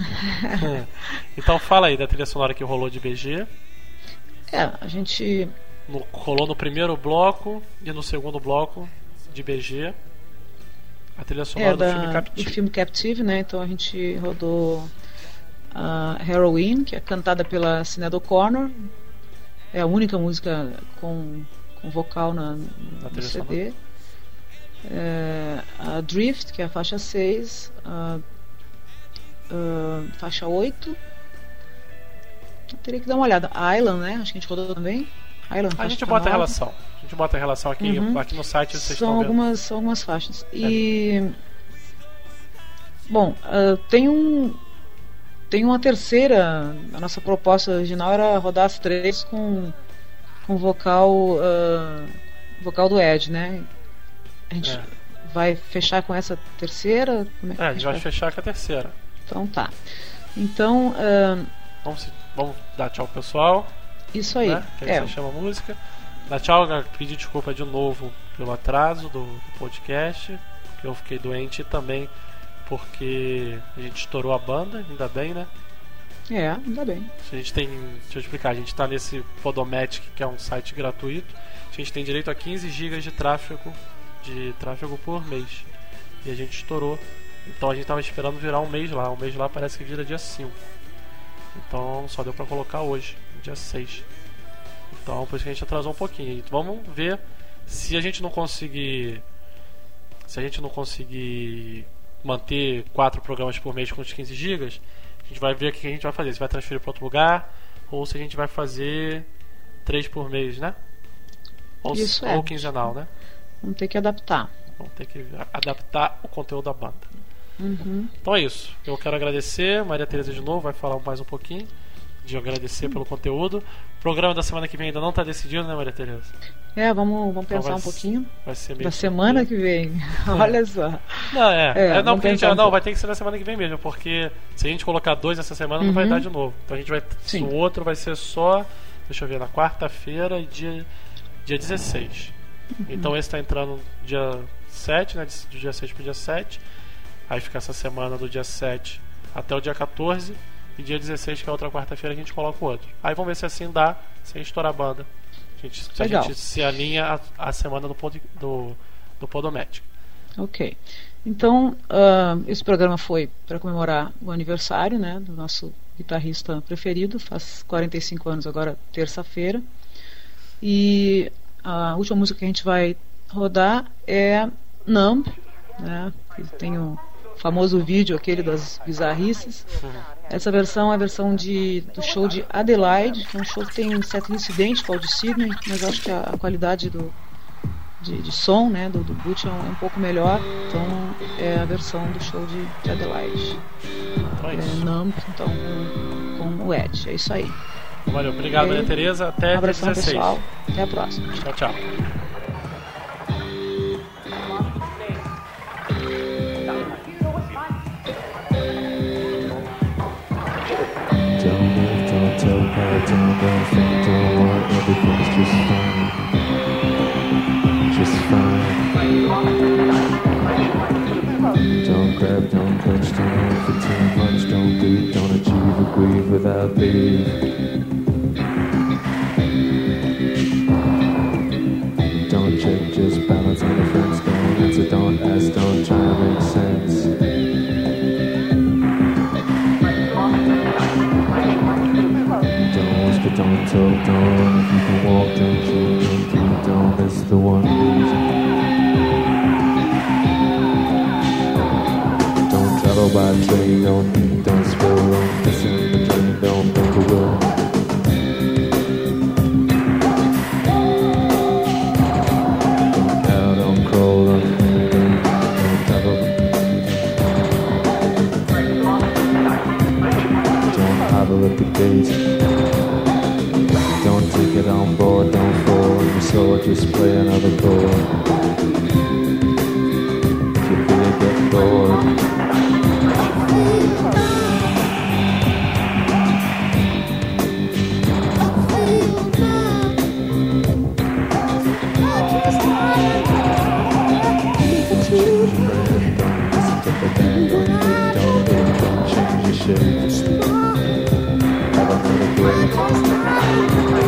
Então fala aí da trilha sonora que rolou de B G. É, a gente. No, rolou no primeiro bloco e no segundo bloco de B G. A trilha sonora É, do da, filme do Captive. filme Captive, né? Então a gente rodou a Heroine, que é cantada pela Sinéad O'Connor. É a única música com, com vocal na, no trilha C D. É, a Drift, que é a faixa seis. A, a faixa oito. Eu teria que dar uma olhada. A Island, né? Acho que a gente rodou também. Highland A faixa gente bota a nove. relação. A gente bota a relação aqui, Uhum. aqui no site, vocês São estão vendo. algumas, são algumas faixas. E. Bom, ah, tem um. Tem uma terceira. A nossa proposta original era rodar as três com, com vocal. ah, vocal do Ed, né? A gente É. vai fechar com essa terceira? Como é que É, a gente vai fechar com a terceira. Então tá. Então, ah, Vamos, vamos dar tchau pro pessoal. isso aí. Né? Que aí É, você chama a música. Dar tchau, pedir desculpa de novo pelo atraso do, do podcast. Porque eu fiquei doente e também porque a gente estourou a banda, ainda bem, né? é, ainda bem. A gente tem, deixa eu explicar, a gente está nesse Podomatic, que é um site gratuito. A gente tem direito a quinze gigas de tráfego de tráfego por mês. E a gente estourou. Então a gente estava esperando virar um mês lá. Um mês lá parece que vira dia cinco. Então só deu para colocar hoje, dia seis. Então por isso que a gente atrasou um pouquinho. Então, vamos ver se a gente não conseguir se a gente não conseguir manter quatro programas por mês com os quinze gigas, a gente vai ver o que a gente vai fazer. Se vai transferir para outro lugar ou se a gente vai fazer três por mês, né? Ou, Isso ou é. quinzenal, né? Vamos ter que adaptar. Vamos ter que adaptar o conteúdo da banda. Uhum. Então é isso. Eu quero agradecer. Maria Tereza de novo vai falar mais um pouquinho. De agradecer pelo conteúdo. O programa da semana que vem ainda não está decidido, né, Maria Tereza? É, vamos, vamos Então pensar vai um s- pouquinho. Vai ser meio Da semana que vem. Olha só. Não, é. É, É, não, vamos porque a gente, pensar um não, pouco. vai ter que ser na semana que vem mesmo, porque se a gente colocar dois essa semana não vai Uhum. dar de novo. Então a gente vai. Sim. O outro vai ser só. Deixa eu ver, na quarta-feira e dia, dia dezesseis. Uhum. Então esse tá entrando dia sete, né? Do dia seis pro dia sete. Aí fica essa semana do dia sete até o dia quatorze. E dia dezesseis, que é a outra quarta-feira, a gente coloca o outro. Aí vamos ver se assim dá, sem estourar a banda. A gente, se a Legal. gente se alinha a, a semana do, pod, do, do Podomatic. Ok. Então, ah, esse programa foi para comemorar o aniversário, né, do nosso guitarrista preferido. Faz quarenta e cinco anos agora, terça-feira. E a última música que a gente vai rodar é Numb, né, que tem o famoso vídeo, aquele das bizarrices. Essa versão é a versão de, do show de Adelaide, que é um show que tem um setlist idêntico ao de Sydney, mas eu acho que a, a qualidade do, de, de som, né, do, do boot é um, é um pouco melhor. Então é a versão do show de, de Adelaide. Então é É, isso. Numb, então com, com o Ed. É isso aí. Valeu, obrigado, Ok. Maria Tereza. Até Um dia abração, dezesseis. pessoal. Até a próxima. Tchau, tchau. Don't move, don't tell her, don't go think, don't want everything's just fine. Just fine. Don't grab, don't clutch, don't aim for too much, don't beat, don't achieve, agree without leave. Don't check, just balance on the fence, don't answer, don't ask, don't try to make sense. Don't whisper, don't talk, don't run. If you can walk, don't keep, don't keep, don't miss the one reason. Don't travel by train, don't eat, don't spill, don't listen to the dream, don't think it will. Don't cow, don't crawl, don't clean, don't, don't travel. Don't huddle at the gate. Don't take it on board, don't fall on your sword, just play another chord. If you feel it get bored. Don't change your brand, don't listen to the band, don't hate, don't hate, don't change your shape. Have another break.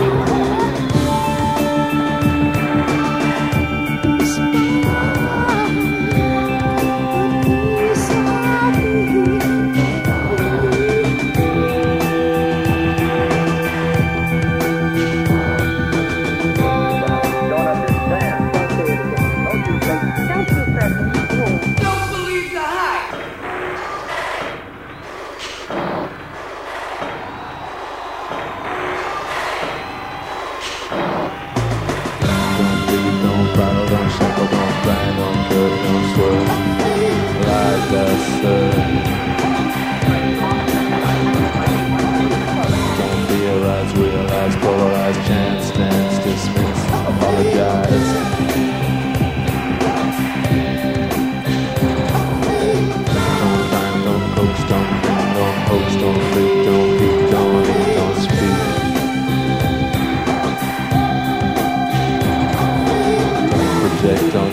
they don't